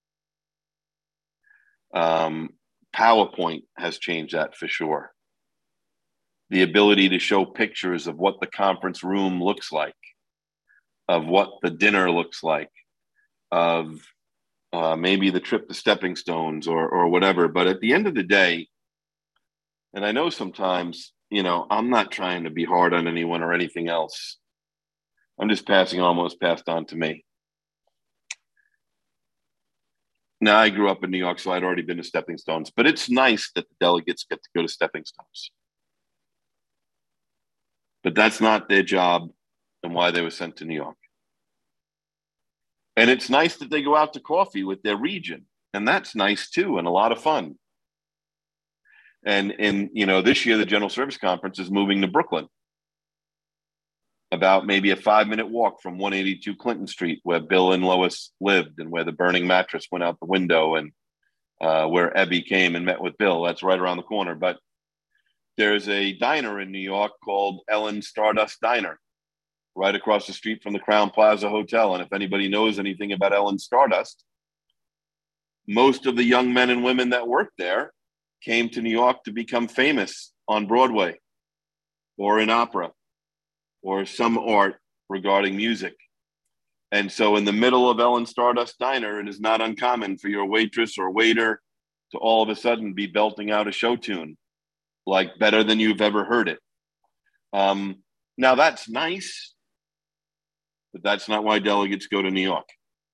PowerPoint has changed that for sure. The ability to show pictures of what the conference room looks like, of what the dinner looks like, of maybe the trip to Stepping Stones or whatever. But at the end of the day, and I know sometimes, you know, I'm not trying to be hard on anyone or anything else. I'm just passing on what was passed on to me. Now, I grew up in New York, so I'd already been to Stepping Stones, but it's nice that the delegates get to go to Stepping Stones. But that's not their job and why they were sent to New York. And it's nice that they go out to coffee with their region, and that's nice too, and a lot of fun. And you know, this year the General Service Conference is moving to Brooklyn, about maybe a 5-minute walk from 182 Clinton Street, where Bill and Lois lived, and where the burning mattress went out the window, and where Ebby came and met with Bill. That's right around the corner. But there's a diner in New York called Ellen Stardust Diner, right across the street from the Crowne Plaza Hotel. And if anybody knows anything about Ellen Stardust, most of the young men and women that worked there came to New York to become famous on Broadway or in opera or some art regarding music. And so in the middle of Ellen Stardust Diner, it is not uncommon for your waitress or waiter to all of a sudden be belting out a show tune, like Better Than You've Ever Heard It. Now that's nice, but that's not why delegates go to New York.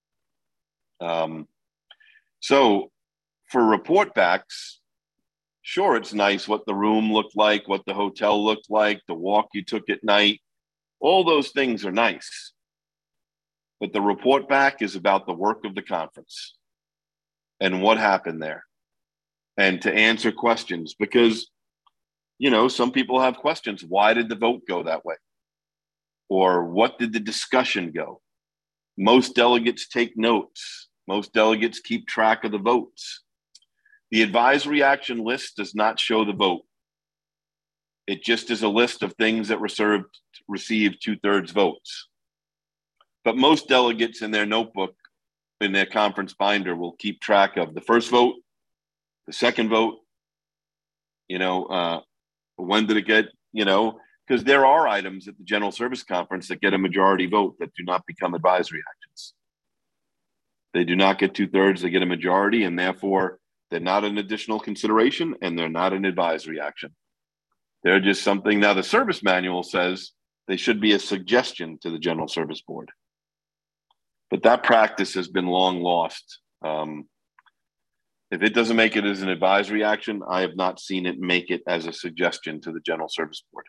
So for report backs, sure, it's nice what the room looked like, what the hotel looked like, the walk you took at night. All those things are nice. But the report back is about the work of the conference and what happened there, and to answer questions, because, you know, some people have questions. Why did the vote go that way? Or what did the discussion go? Most delegates take notes. Most delegates keep track of the votes. The advisory action list does not show the vote. It just is a list of things that received 2/3 votes. But most delegates in their notebook, in their conference binder, will keep track of the first vote, the second vote, you know, when did it get, you know, because there are items at the General Service Conference that get a majority vote that do not become advisory actions. They do not get 2/3, they get a majority, and therefore they're not an additional consideration and they're not an advisory action. They're just something. Now, the service manual says they should be a suggestion to the General Service Board. But that practice has been long lost. If it doesn't make it as an advisory action, I have not seen it make it as a suggestion to the General Service Board.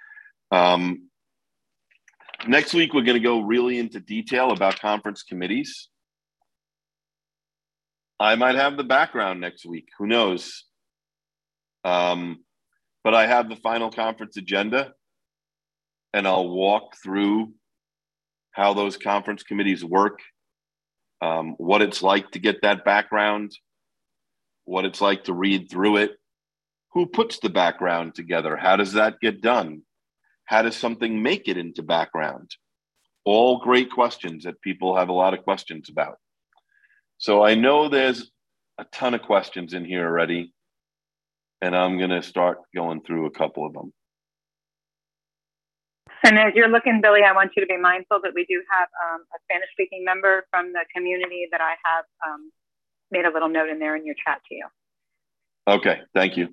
Next week, we're going to go really into detail about conference committees. I might have the background next week. Who knows? But I have the final conference agenda, and I'll walk through how those conference committees work, what it's like to get that background, what it's like to read through it, who puts the background together, how does that get done, how does something make it into background? All great questions that people have a lot of questions about. So I know there's a ton of questions in here already, and I'm going to start going through a couple of them. And as you're looking, Billy, I want you to be mindful that we do have a Spanish-speaking member from the community that I have made a little note in there in your chat to you. Okay, thank you.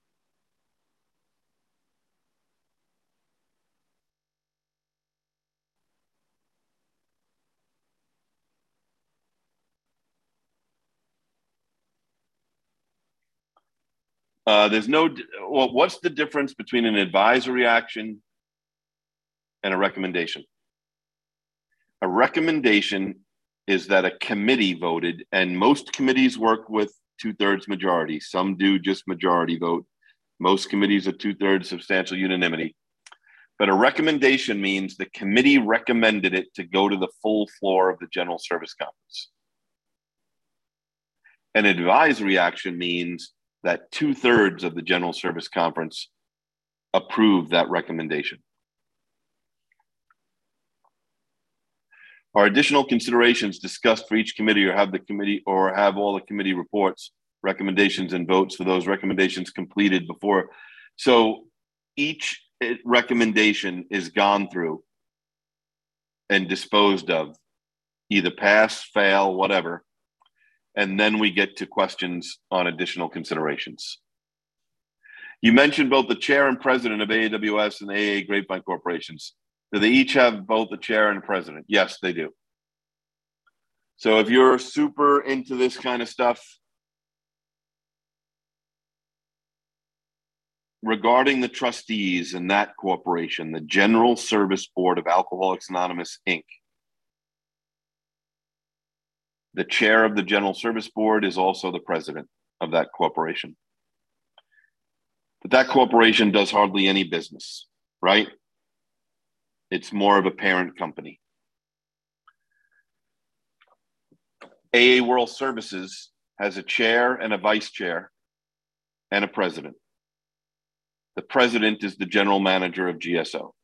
What's the difference between an advisory action and a recommendation? A recommendation is that a committee voted, and most committees work with 2/3 majority. Some do just majority vote. Most committees are 2/3 substantial unanimity. But a recommendation means the committee recommended it to go to the full floor of the General Service Conference. An advisory action means that 2/3 of the General Service Conference approve that recommendation. Are additional considerations discussed for each committee, or have all the committee reports, recommendations, and votes for those recommendations completed before? So each recommendation is gone through and disposed of, either pass, fail, whatever. And then we get to questions on additional considerations. You mentioned both the chair and president of AAWS and AA Grapevine Corporations. Do they each have both a chair and a president? Yes, they do. So if you're super into this kind of stuff, regarding the trustees in that corporation, the General Service Board of Alcoholics Anonymous, Inc., the chair of the General Service Board is also the president of that corporation. But that corporation does hardly any business, right? It's more of a parent company. AA World Services has a chair and a vice chair and a president. The president is the general manager of GSO.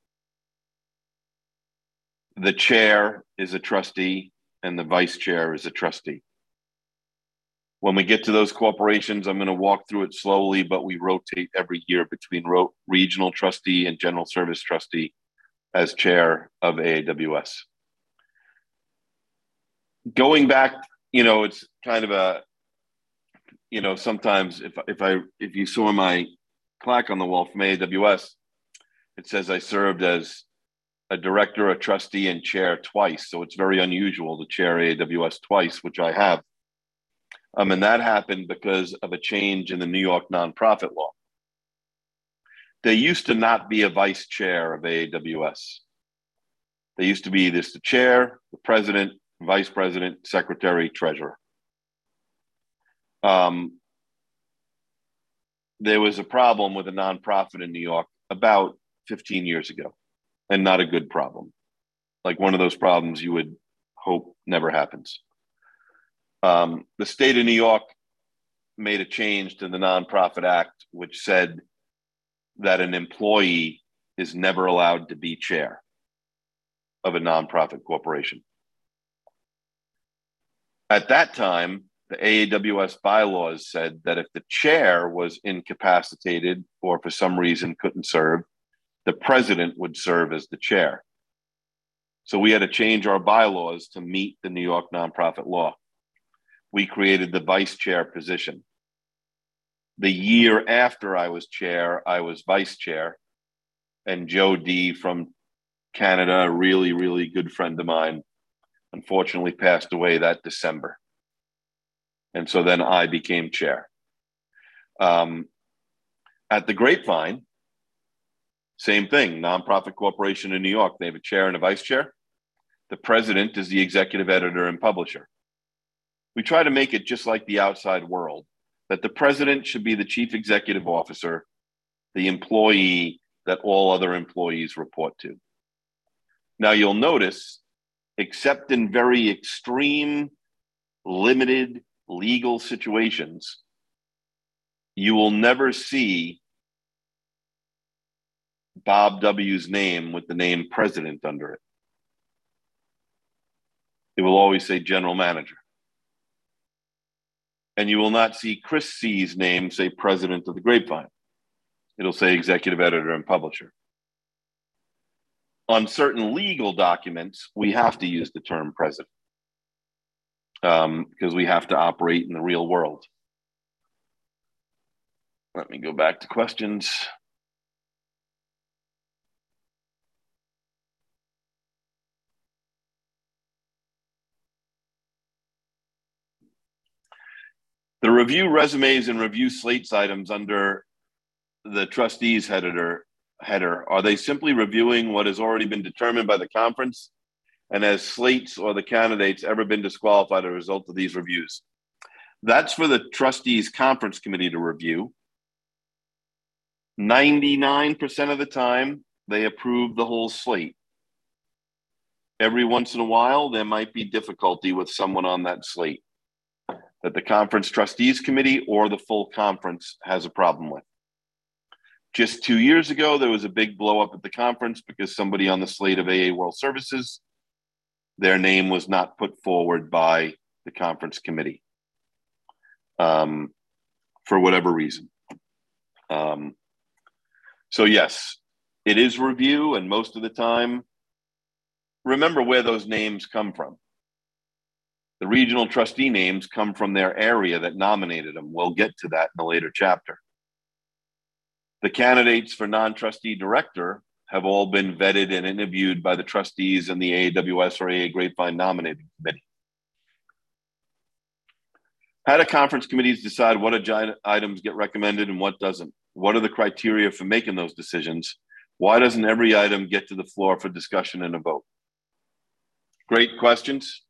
The chair is a trustee and the vice chair is a trustee. When we get to those corporations, I'm going to walk through it slowly, but we rotate every year between regional trustee and general service trustee as chair of AAWS. Going back, it's kind of a, sometimes if you saw my plaque on the wall from AAWS, it says I served as a director, a trustee, and chair twice. So it's very unusual to chair AAWS twice, which I have. And that happened because of a change in the New York nonprofit law. There used to not be a vice chair of AAWS. There used to be the chair, the president, vice president, secretary, treasurer. There was a problem with a nonprofit in New York about 15 years ago, and not a good problem. Like one of those problems you would hope never happens. The state of New York made a change to the Nonprofit Act, which said that an employee is never allowed to be chair of a nonprofit corporation. At that time, the AAWS bylaws said that if the chair was incapacitated or for some reason couldn't serve, the president would serve as the chair. So we had to change our bylaws to meet the New York nonprofit law. We created the vice chair position. The year after I was chair, I was vice chair. And Joe D from Canada, a really, really good friend of mine, unfortunately passed away that December. And so then I became chair. At the Grapevine, same thing, nonprofit corporation in New York. They have a chair and a vice chair. The president is the executive editor and publisher. We try to make it just like the outside world, that the president should be the chief executive officer, the employee that all other employees report to. Now you'll notice, except in very extreme, limited legal situations, you will never see Bob W.'s name with the name president under it. It will always say general manager. And you will not see Chris C.'s name say president of the Grapevine. It'll say executive editor and publisher. On certain legal documents, we have to use the term president because we have to operate in the real world. Let me go back to questions. The review resumes and review slates items under the trustees header, are they simply reviewing what has already been determined by the conference? And has slates or the candidates ever been disqualified as a result of these reviews? That's for the trustees conference committee to review. 99% of the time, they approve the whole slate. Every once in a while, there might be difficulty with someone on that slate that the conference trustees committee or the full conference has a problem with. Just 2 years ago, there was a big blow up at the conference because somebody on the slate of AA World Services, their name was not put forward by the conference committee for whatever reason. So yes, it is review, and most of the time, remember where those names come from. The regional trustee names come from their area that nominated them. We'll get to that in a later chapter. The candidates for non-trustee director have all been vetted and interviewed by the trustees and the AAWS or AA Grapevine nominating committee. How do conference committees decide what items get recommended and what doesn't? What are the criteria for making those decisions? Why doesn't every item get to the floor for discussion and a vote? Great questions.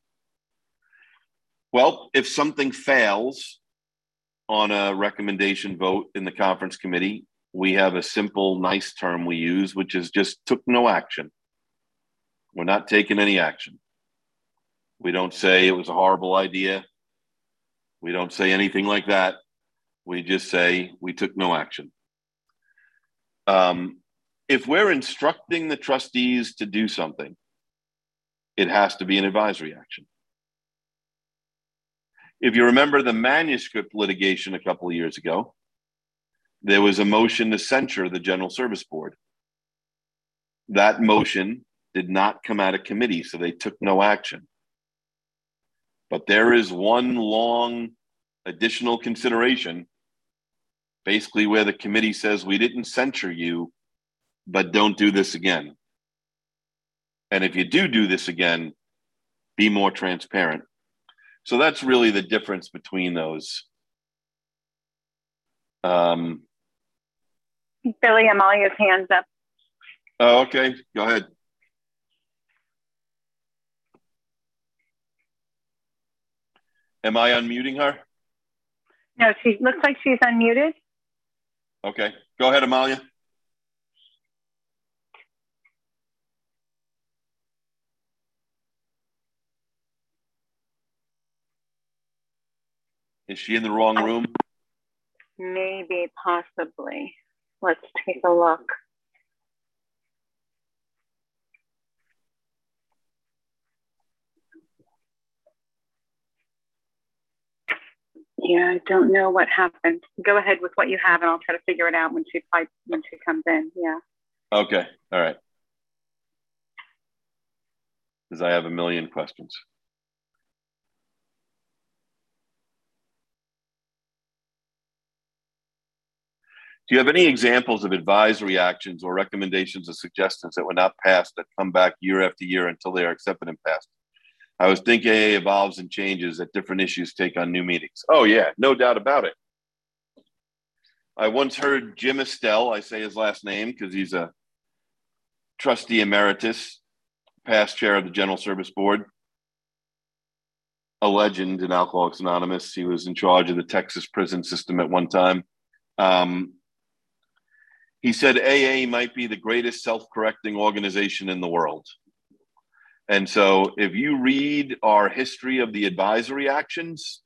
Well, if something fails on a recommendation vote in the conference committee, we have a simple, nice term we use, which is just took no action. We're not taking any action. We don't say it was a horrible idea. We don't say anything like that. We just say we took no action. If we're instructing the trustees to do something, it has to be an advisory action. If you remember the manuscript litigation a couple of years ago, there was a motion to censure the General Service Board. That motion did not come out of committee, so they took no action. But there is one long additional consideration, basically where the committee says, we didn't censure you, but don't do this again. And if you do this again, be more transparent. So that's really the difference between those. Billy, Amalia's hands up. Oh, okay, go ahead. Am I unmuting her? No, she looks like she's unmuted. Okay, go ahead, Amalia. Is she in the wrong room? Maybe, possibly. Let's take a look. Yeah, I don't know what happened. Go ahead with what you have, and I'll try to figure it out when she comes in. Yeah. Okay, all right. Because I have a million questions. Do you have any examples of advisory actions or recommendations or suggestions that were not passed that come back year after year until they are accepted and passed? I was thinking AA evolves and changes that different issues take on new meanings. Oh, yeah, no doubt about it. I once heard Jim Estelle, I say his last name because he's a trustee emeritus, past chair of the General Service Board, a legend in Alcoholics Anonymous. He was in charge of the Texas prison system at one time. He said AA might be the greatest self-correcting organization in the world. And so if you read our history of the advisory actions,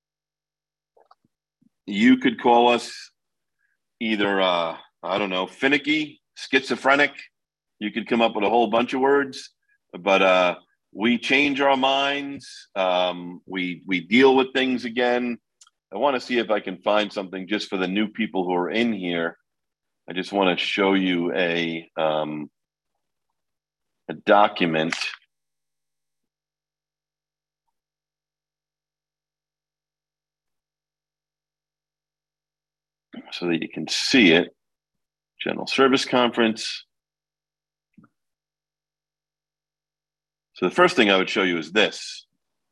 you could call us either, I don't know, finicky, schizophrenic. You could come up with a whole bunch of words, but we change our minds. We deal with things again. I want to see if I can find something just for the new people who are in here. I just want to show you a document. So that you can see it. General Service Conference. So the first thing I would show you is this.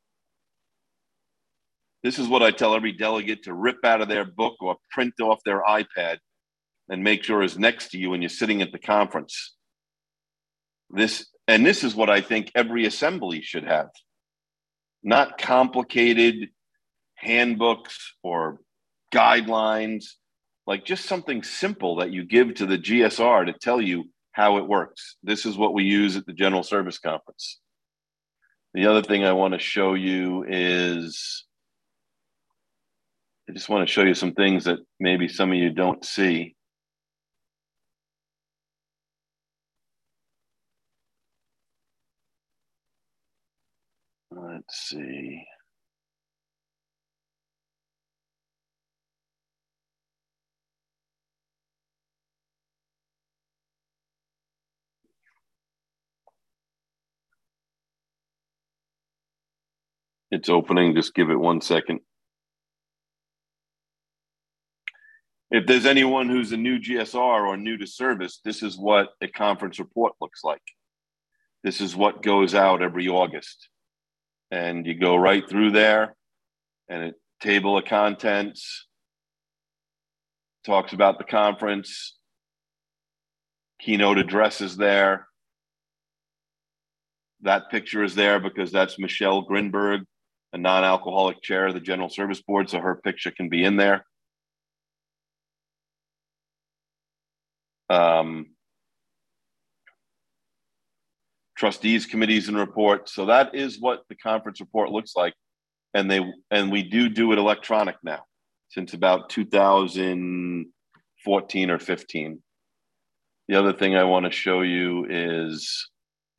This is what I tell every delegate to rip out of their book or print off their iPad and make sure is next to you when you're sitting at the conference. This is what I think every assembly should have. Not complicated handbooks or guidelines, like just something simple that you give to the GSR to tell you how it works. This is what we use at the General Service Conference. The other thing I want to show you is, I just want to show you some things that maybe some of you don't see. Let's see. It's opening, just give it 1 second. If there's anyone who's a new GSR or new to service, this is what a conference report looks like. This is what goes out every August. And you go right through there, and a table of contents talks about the conference. Keynote address is there. That picture is there because that's Michelle Grinberg, a non-alcoholic chair of the General Service Board, so her picture can be in there. Trustees, committees, and reports. So that is what the conference report looks like. And we do it electronic now since about 2014 or 15. The other thing I want to show you is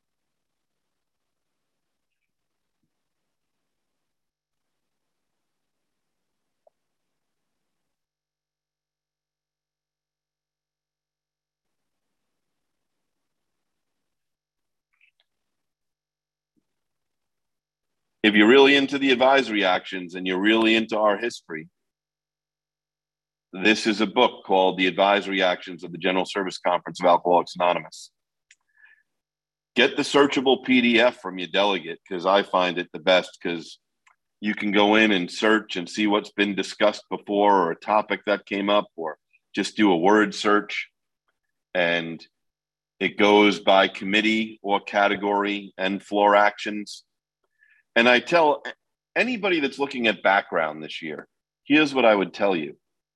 if you're really into the advisory actions and you're really into our history, this is a book called The Advisory Actions of the General Service Conference of Alcoholics Anonymous. Get the searchable PDF from your delegate, because I find it the best, because you can go in and search and see what's been discussed before or a topic that came up, or just do a word search. And it goes by committee or category and floor actions. And I tell anybody that's looking at background this year, here's what I would tell you.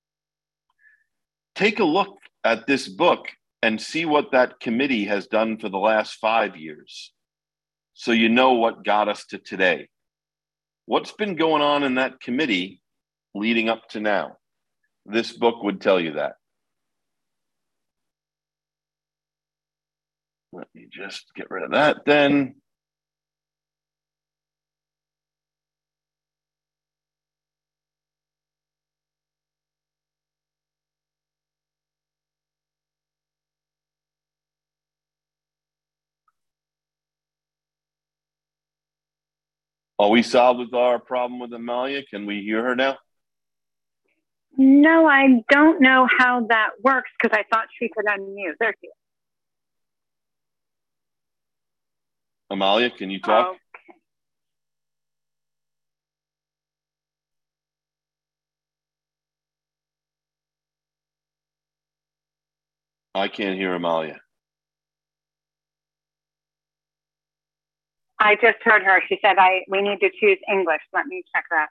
Take a look at this book and see what that committee has done for the last 5 years, so you know what got us to today. What's been going on in that committee leading up to now? This book would tell you that. Let me just get rid of that then. Are we solved with our problem with Amalia? Can we hear her now? No, I don't know how that works because I thought she could unmute. There she is. Amalia, can you talk? Okay. I can't hear Amalia. I just heard her. She said, we need to choose English. Let me check that.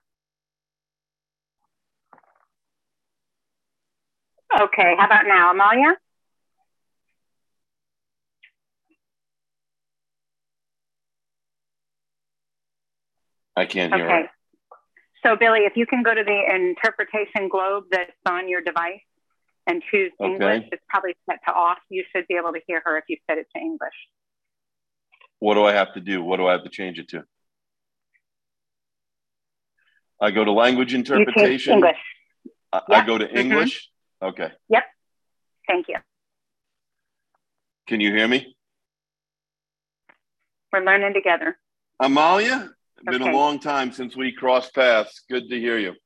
Okay, how about now, Amalia? I can't hear her. So Billy, if you can go to the interpretation globe that's on your device and choose English, it's probably set to off. You should be able to hear her if you set it to English. What do I have to do? What do I have to change it to? I go to language interpretation. English. I go to English. Okay. Yep. Thank you. Can you hear me? We're learning together. Amalia, it's been a long time since we crossed paths. Good to hear you.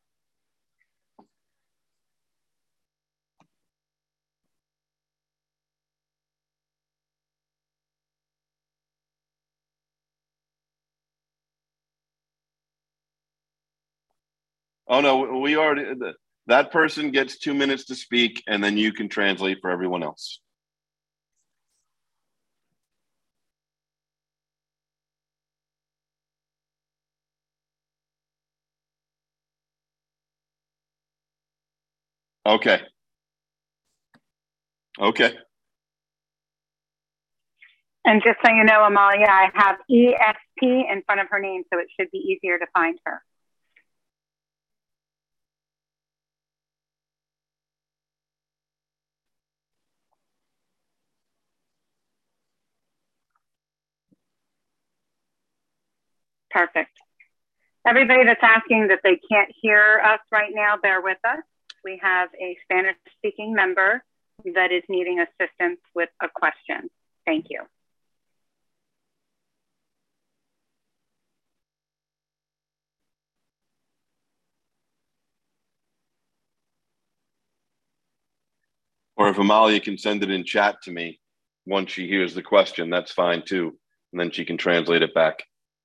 Oh no, we already, that person gets 2 minutes to speak and then you can translate for everyone else. Okay. Okay. And just so you know, Amalia, I have ESP in front of her name, so it should be easier to find her. Perfect. Everybody that's asking that they can't hear us right now, bear with us. We have a Spanish-speaking member that is needing assistance with a question. Thank you. Or if Amalia can send it in chat to me once she hears the question, that's fine too. And then she can translate it back.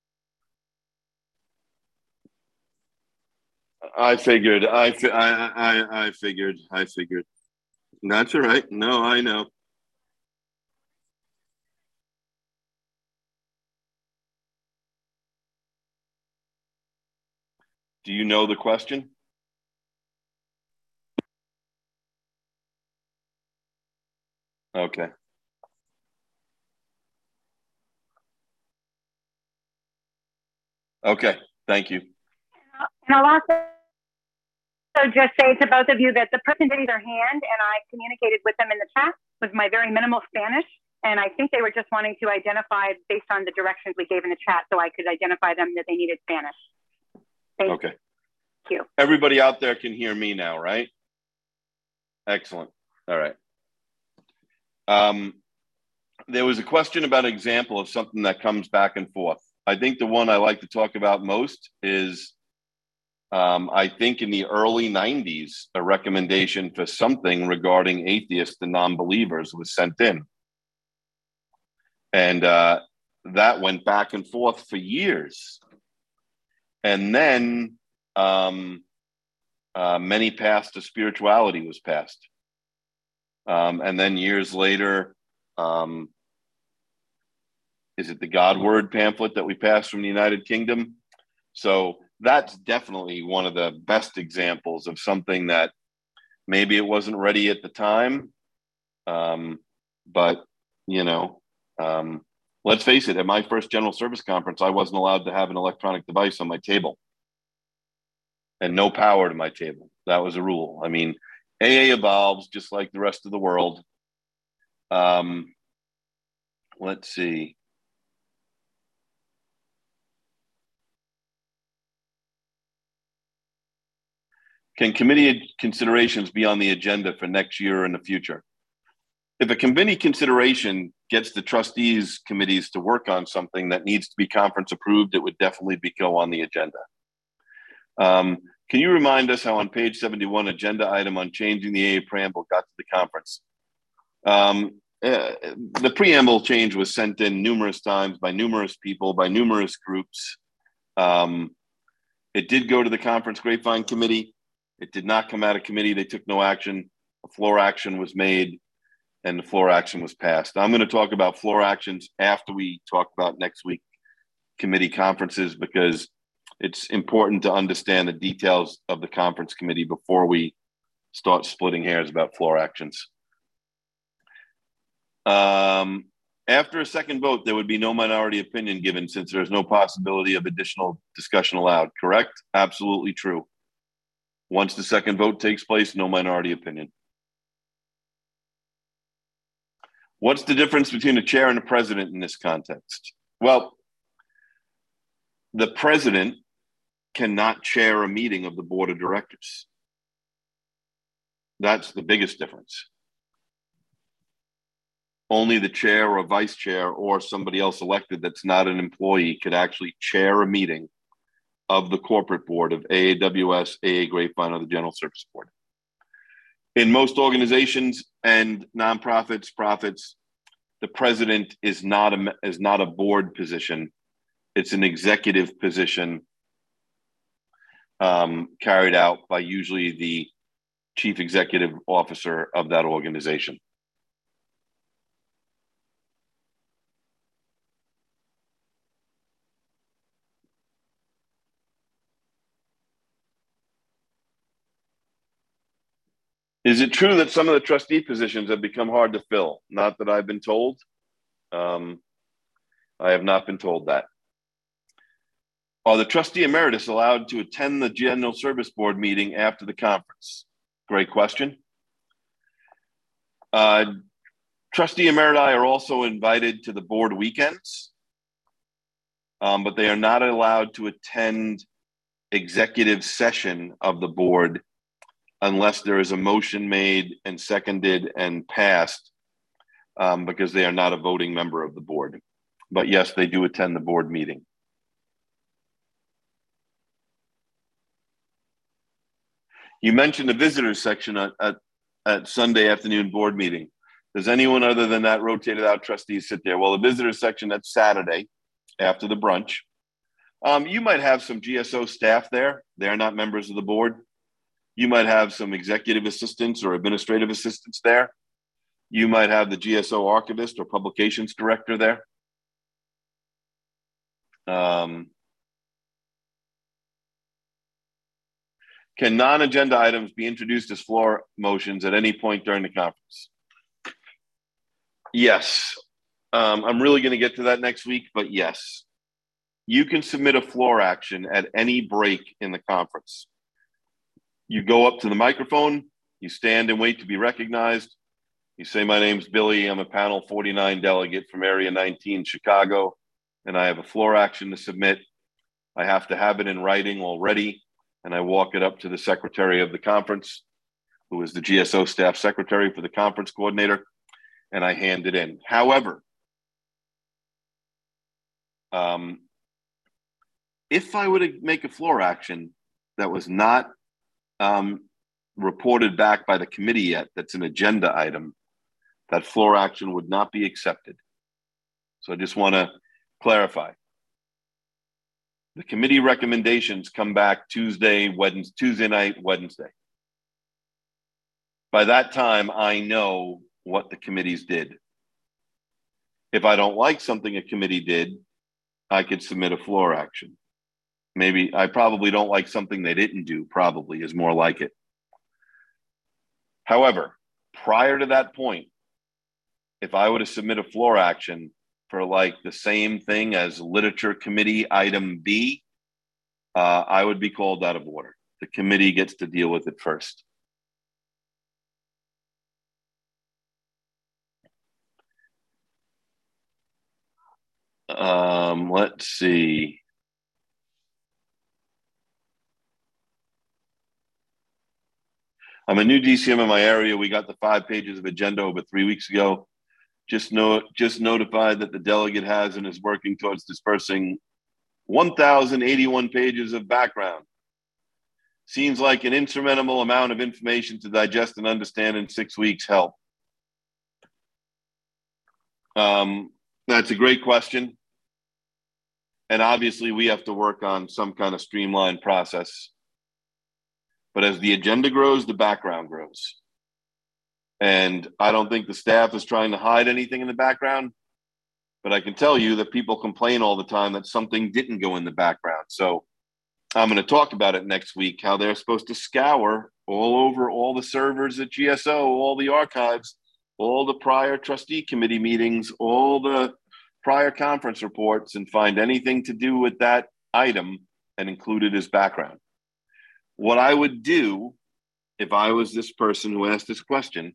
I figured. I figured. That's all right. No, I know. Do you know the question? Okay. Okay. Thank you. And I'll also just say to both of you that the person raised their hand and I communicated with them in the chat with my very minimal Spanish. And I think they were just wanting to identify based on the directions we gave in the chat so I could identify them that they needed Spanish. Thank you. Everybody out there can hear me now, right? Excellent. All right. There was a question about an example of something that comes back and forth. I think the one I like to talk about most is, I think in the early 90s, a recommendation for something regarding atheists and non-believers was sent in. And that went back and forth for years. And then many paths to spirituality was passed. And then years later, is it the God Word pamphlet that we passed from the United Kingdom? So that's definitely one of the best examples of something that maybe it wasn't ready at the time. But, you know, let's face it, at my first General Service Conference, I wasn't allowed to have an electronic device on my table and no power to my table. That was a rule. I mean, AA evolves just like the rest of the world. Let's see. Can committee considerations be on the agenda for next year or in the future? If a committee consideration gets the trustees committees to work on something that needs to be conference approved, it would definitely go on the agenda. Can you remind us how on page 71, agenda item on changing the AA preamble got to the conference? The preamble change was sent in numerous times by numerous people, by numerous groups. It did go to the conference grapevine committee. It did not come out of committee. They took no action. A floor action was made and the floor action was passed. I'm going to talk about floor actions after we talk about next week committee conferences, because it's important to understand the details of the conference committee before we start splitting hairs about floor actions. After a second vote, there would be no minority opinion given, since there's no possibility of additional discussion allowed, correct? Absolutely true. Once the second vote takes place, no minority opinion. What's the difference between a chair and a president in this context? Well, the president cannot chair a meeting of the board of directors. That's the biggest difference. Only the chair or vice chair or somebody else elected that's not an employee could actually chair a meeting of the corporate board of AAWS, AA Grapevine, or the General Service Board. In most organizations and nonprofits, profits, the president is not a board position. It's an executive position carried out by usually the chief executive officer of that organization. Is it true that some of the trustee positions have become hard to fill? Not that I've been told. I have not been told that. Are the trustee emeritus allowed to attend the General Service Board meeting after the conference? Great question. Trustee emeriti are also invited to the board weekends, but they are not allowed to attend executive session of the board unless there is a motion made and seconded and passed, because they are not a voting member of the board. But yes, they do attend the board meeting. You mentioned the visitors section at Sunday afternoon board meeting. Does anyone other than that rotated out trustees sit there? Well, the visitors section, that's Saturday after the brunch. You might have some GSO staff there. They're not members of the board. You might have some executive assistants or administrative assistants there. You might have the GSO archivist or publications director there. Can non-agenda items be introduced as floor motions at any point during the conference? Yes. I'm really going to get to that next week, but yes. You can submit a floor action at any break in the conference. You go up to the microphone, you stand and wait to be recognized. You say, my name's Billy, I'm a panel 49 delegate from Area 19, Chicago, and I have a floor action to submit. I have to have it in writing already, and I walk it up to the secretary of the conference, who is the GSO staff secretary for the conference coordinator, and I hand it in. However, if I were to make a floor action that was not reported back by the committee yet, that's an agenda item, that floor action would not be accepted. So I just want to clarify. The committee recommendations come back Tuesday night, Wednesday. By that time, I know what the committees did. If I don't like something a committee did, I could submit a floor action. Maybe I probably don't like something they didn't do, probably is more like it. However, prior to that point, if I were to submit a floor action for like the same thing as literature committee item B, I would be called out of order. The committee gets to deal with it first. Let's see. I'm a new DCM in my area. We got the 5 pages of agenda over 3 weeks ago. Just notified that the delegate has and is working towards dispersing 1,081 pages of background. Seems like an insurmountable amount of information to digest and understand in 6 weeks. Help. That's a great question. And obviously we have to work on some kind of streamlined process. But as the agenda grows, the background grows. And I don't think the staff is trying to hide anything in the background, but I can tell you that people complain all the time that something didn't go in the background. So I'm going to talk about it next week, how they're supposed to scour all over all the servers at GSO, all the archives, all the prior trustee committee meetings, all the prior conference reports, and find anything to do with that item and include it as background. What I would do if I was this person who asked this question,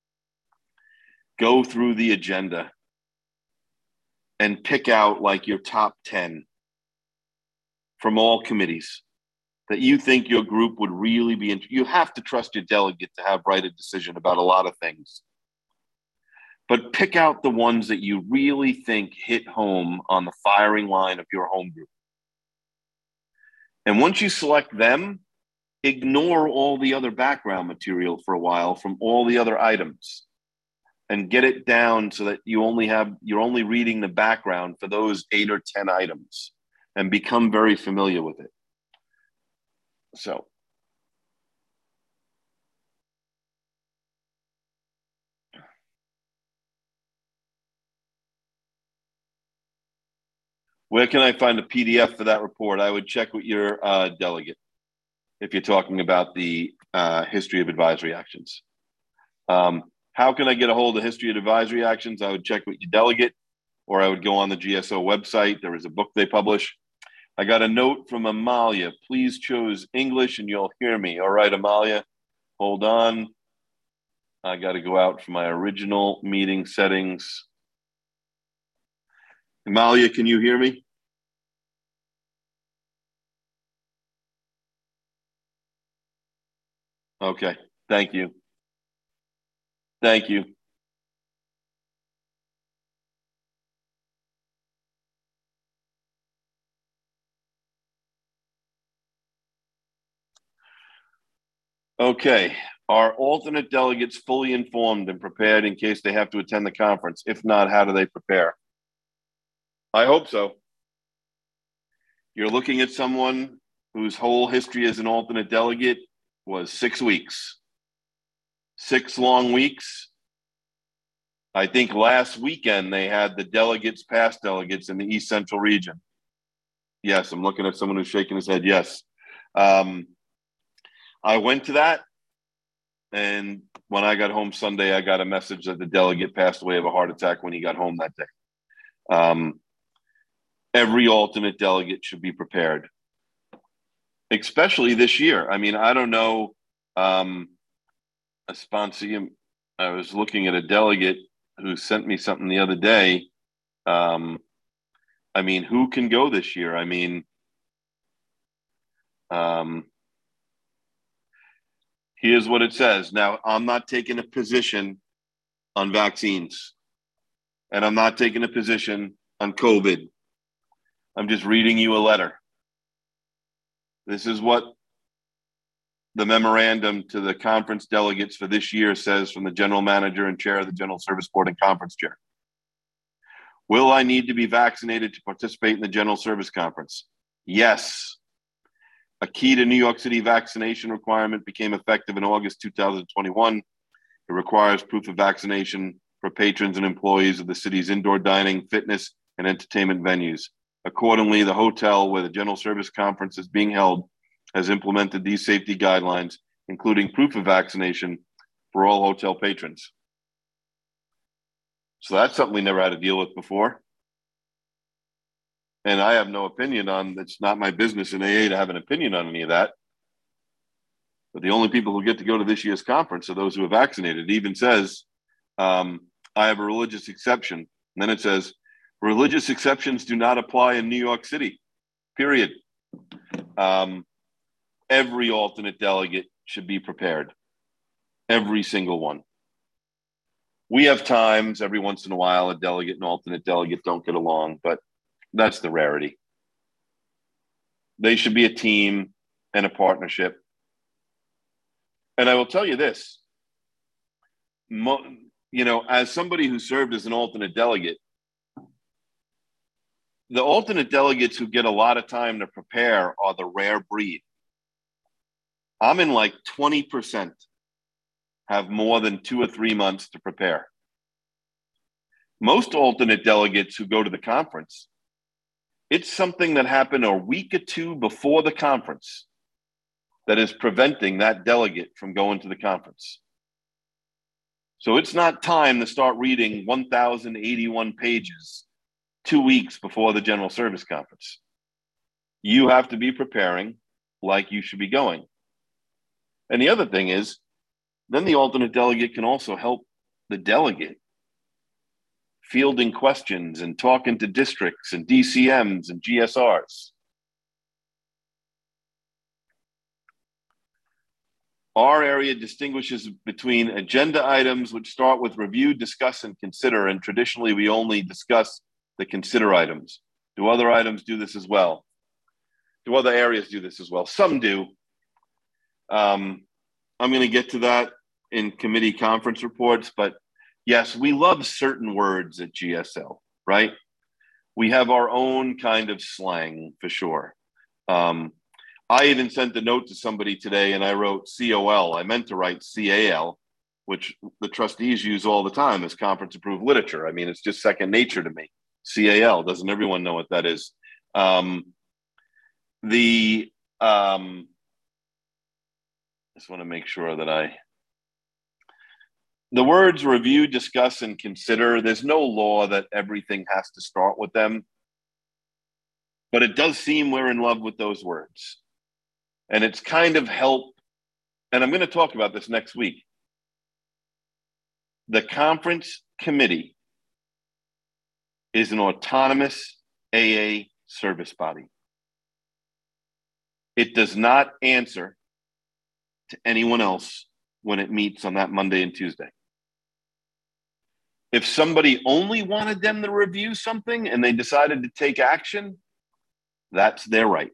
go through the agenda and pick out like your top 10 from all committees that you think your group would really be in. You have to trust your delegate to have right a decision about a lot of things. But pick out the ones that you really think hit home on the firing line of your home group. And once you select them, ignore all the other background material for a while from all the other items and get it down so that you're only reading the background for those 8 or 10 items and become very familiar with it. So. Where can I find a PDF for that report? I would check with your delegate if you're talking about the history of advisory actions. How can I get a hold of history of advisory actions? I would check with your delegate, or I would go on the GSO website. There is a book they publish. I got a note from Amalia. Please choose English and you'll hear me. All right, Amalia, hold on. I got to go out for my original meeting settings. Amalia, can you hear me? Okay, thank you. Thank you. Okay, are alternate delegates fully informed and prepared in case they have to attend the conference? If not, how do they prepare? I hope so. You're looking at someone whose whole history as an alternate delegate was 6 weeks. 6 long weeks. I think last weekend they had the delegates, past delegates in the East Central region. Yes, I'm looking at someone who's shaking his head. Yes. I went to that, and when I got home Sunday, I got a message that the delegate passed away of a heart attack when he got home that day. Every alternate delegate should be prepared, especially this year. I mean, I don't know, a sponsium. I was looking at a delegate who sent me something the other day. I mean, who can go this year? I mean, here's what it says. Now, I'm not taking a position on vaccines, and I'm not taking a position on COVID. I'm just reading you a letter. This is what the memorandum to the conference delegates for this year says from the general manager and chair of the General Service Board and conference chair. Will I need to be vaccinated to participate in the General Service Conference? Yes. A key to New York City vaccination requirement became effective in August 2021. It requires proof of vaccination for patrons and employees of the city's indoor dining, fitness, and entertainment venues. Accordingly, the hotel where the General Service Conference is being held has implemented these safety guidelines, including proof of vaccination for all hotel patrons. So that's something we never had to deal with before. And I have no opinion on, it's not my business in AA to have an opinion on any of that. But the only people who get to go to this year's conference are those who are vaccinated. It even says, I have a religious exception. And then it says, religious exceptions do not apply in New York City, period. Every alternate delegate should be prepared. Every single one. We have times every once in a while a delegate and alternate delegate don't get along, but that's the rarity. They should be a team and a partnership. And I will tell you this, as somebody who served as an alternate delegate, the alternate delegates who get a lot of time to prepare are the rare breed. I'm in like 20% have more than 2 or 3 months to prepare. Most alternate delegates who go to the conference, it's something that happened a week or two before the conference that is preventing that delegate from going to the conference. So it's not time to start reading 1,081 pages 2 weeks before the General Service Conference. You have to be preparing like you should be going. And the other thing is, then the alternate delegate can also help the delegate fielding questions and talking to districts and DCMs and GSRs. Our area distinguishes between agenda items which start with review, discuss, and consider, and traditionally we only discuss the consider items. Do other items do this as well? Do other areas do this as well? Some do. I'm going to get to that in committee conference reports, but yes, we love certain words at GSL, right? We have our own kind of slang for sure. I even sent a note to somebody today and I wrote COL. I meant to write CAL, which the trustees use all the time as conference approved literature. I mean, it's just second nature to me. CAL, doesn't everyone know what that is? Just want to make sure that the words review, discuss, and consider, there's no law that everything has to start with them, but it does seem we're in love with those words. And it's kind of helped, and I'm going to talk about this next week. The conference committee is an autonomous AA service body. It does not answer to anyone else when it meets on that Monday and Tuesday. If somebody only wanted them to review something and they decided to take action, that's their right.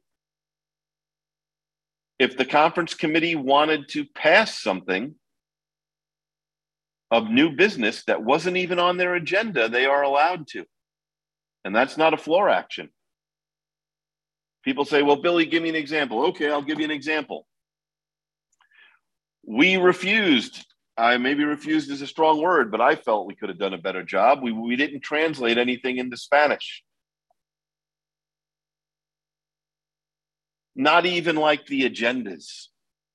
If the conference committee wanted to pass something of new business that wasn't even on their agenda, they are allowed to. And that's not a floor action. People say, well, Billy, give me an example. Okay, I'll give you an example. We refused. Maybe refused is a strong word, but I felt we could have done a better job. We didn't translate anything into Spanish. Not even like the agendas.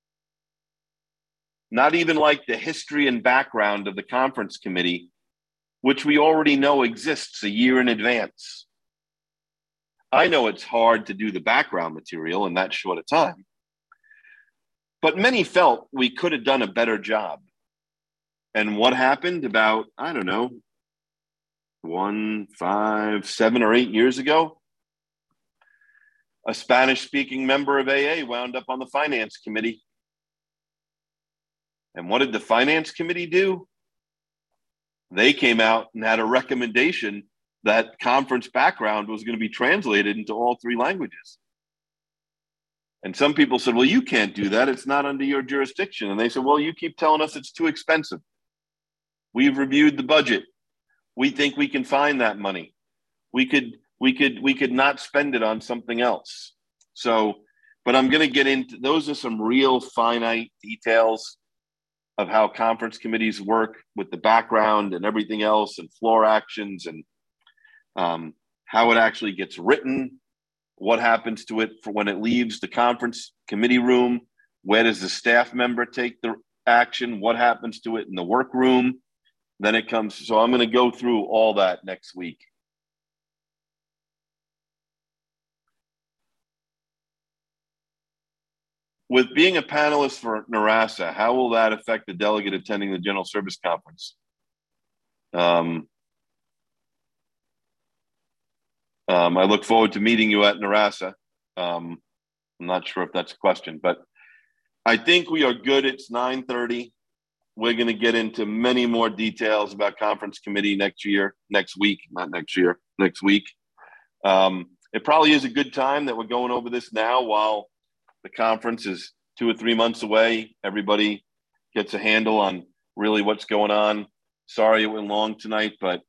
Not even like the history and background of the conference committee, which we already know exists a year in advance. I know it's hard to do the background material in that short a time, but many felt we could have done a better job. And what happened about, I don't know, 7 or 8 years ago? A Spanish-speaking member of AA wound up on the finance committee. And what did the finance committee do? They came out and had a recommendation that conference background was going to be translated into all 3 languages. And some people said, well, you can't do that. It's not under your jurisdiction. And they said, well, you keep telling us it's too expensive. We've reviewed the budget. We think we can find that money. We could not spend it on something else. So, but I'm going to get into, those are some real finite details of how conference committees work with the background and everything else and floor actions and how it actually gets written, what happens to it for when it leaves the conference committee room, where does the staff member take the action, what happens to it in the workroom, then it comes. So I'm going to go through all that next week. With being a panelist for NRASA, how will that affect the delegate attending the General Service Conference? I look forward to meeting you at NRASA. I'm not sure if that's a question, but I think we are good. It's 9:30. We're going to get into many more details about conference committee next week. It probably is a good time that we're going over this now while the conference is 2 or 3 months away. Everybody gets a handle on really what's going on. Sorry it went long tonight, but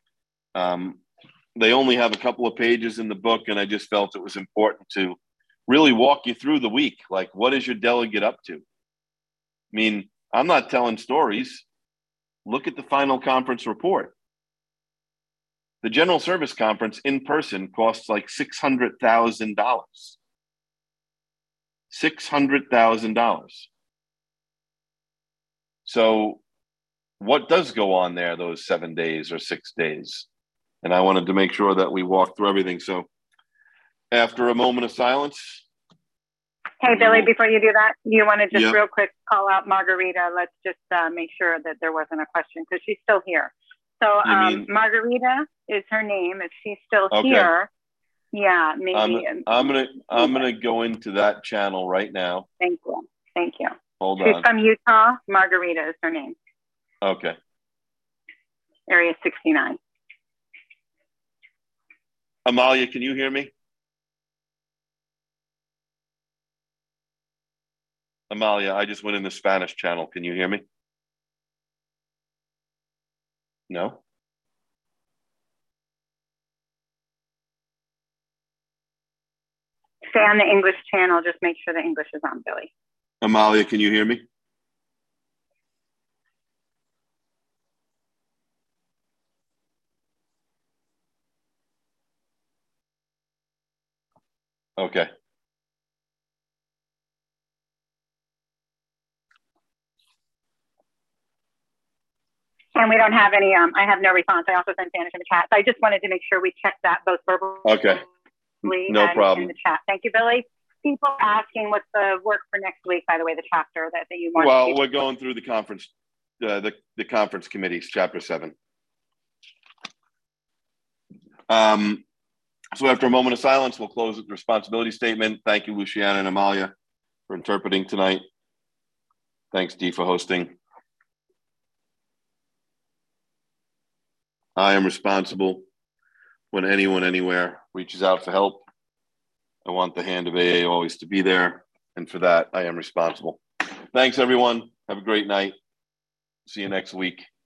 they only have a couple of pages in the book, and I just felt it was important to really walk you through the week. Like, what is your delegate up to? I mean, I'm not telling stories. Look at the final conference report. The General Service Conference in person costs like $600,000. $600,000. So what does go on there those 7 days or 6 days? And I wanted to make sure that we walked through everything. So after a moment of silence. Hey, Billy, before you do that, you want to just real quick call out Margarita. Let's just make sure that there wasn't a question because she's still here. So Margarita is her name. If she's still here, yeah, maybe. I'm gonna go into that channel right now. Thank you. Thank you. Hold on. She's from Utah. Margarita is her name. Okay. Area 69. Amalia, can you hear me? Amalia, I just went in the Spanish channel. Can you hear me? No? Stay on the English channel. Just make sure the English is on, Billy. Amalia, can you hear me? Okay. And we don't have any, I have no response. I also sent Spanish in the chat. So I just wanted to make sure we checked that both verbally no problem. in the chat. Thank you, Billy. People asking what's the work for next week, by the way, the chapter that you want. Well, we're going through the conference, the conference committees, chapter 7. So after a moment of silence, we'll close with the responsibility statement. Thank you, Luciana and Amalia, for interpreting tonight. Thanks, Dee, for hosting. I am responsible when anyone, anywhere reaches out for help. I want the hand of AA always to be there. And for that, I am responsible. Thanks, everyone. Have a great night. See you next week.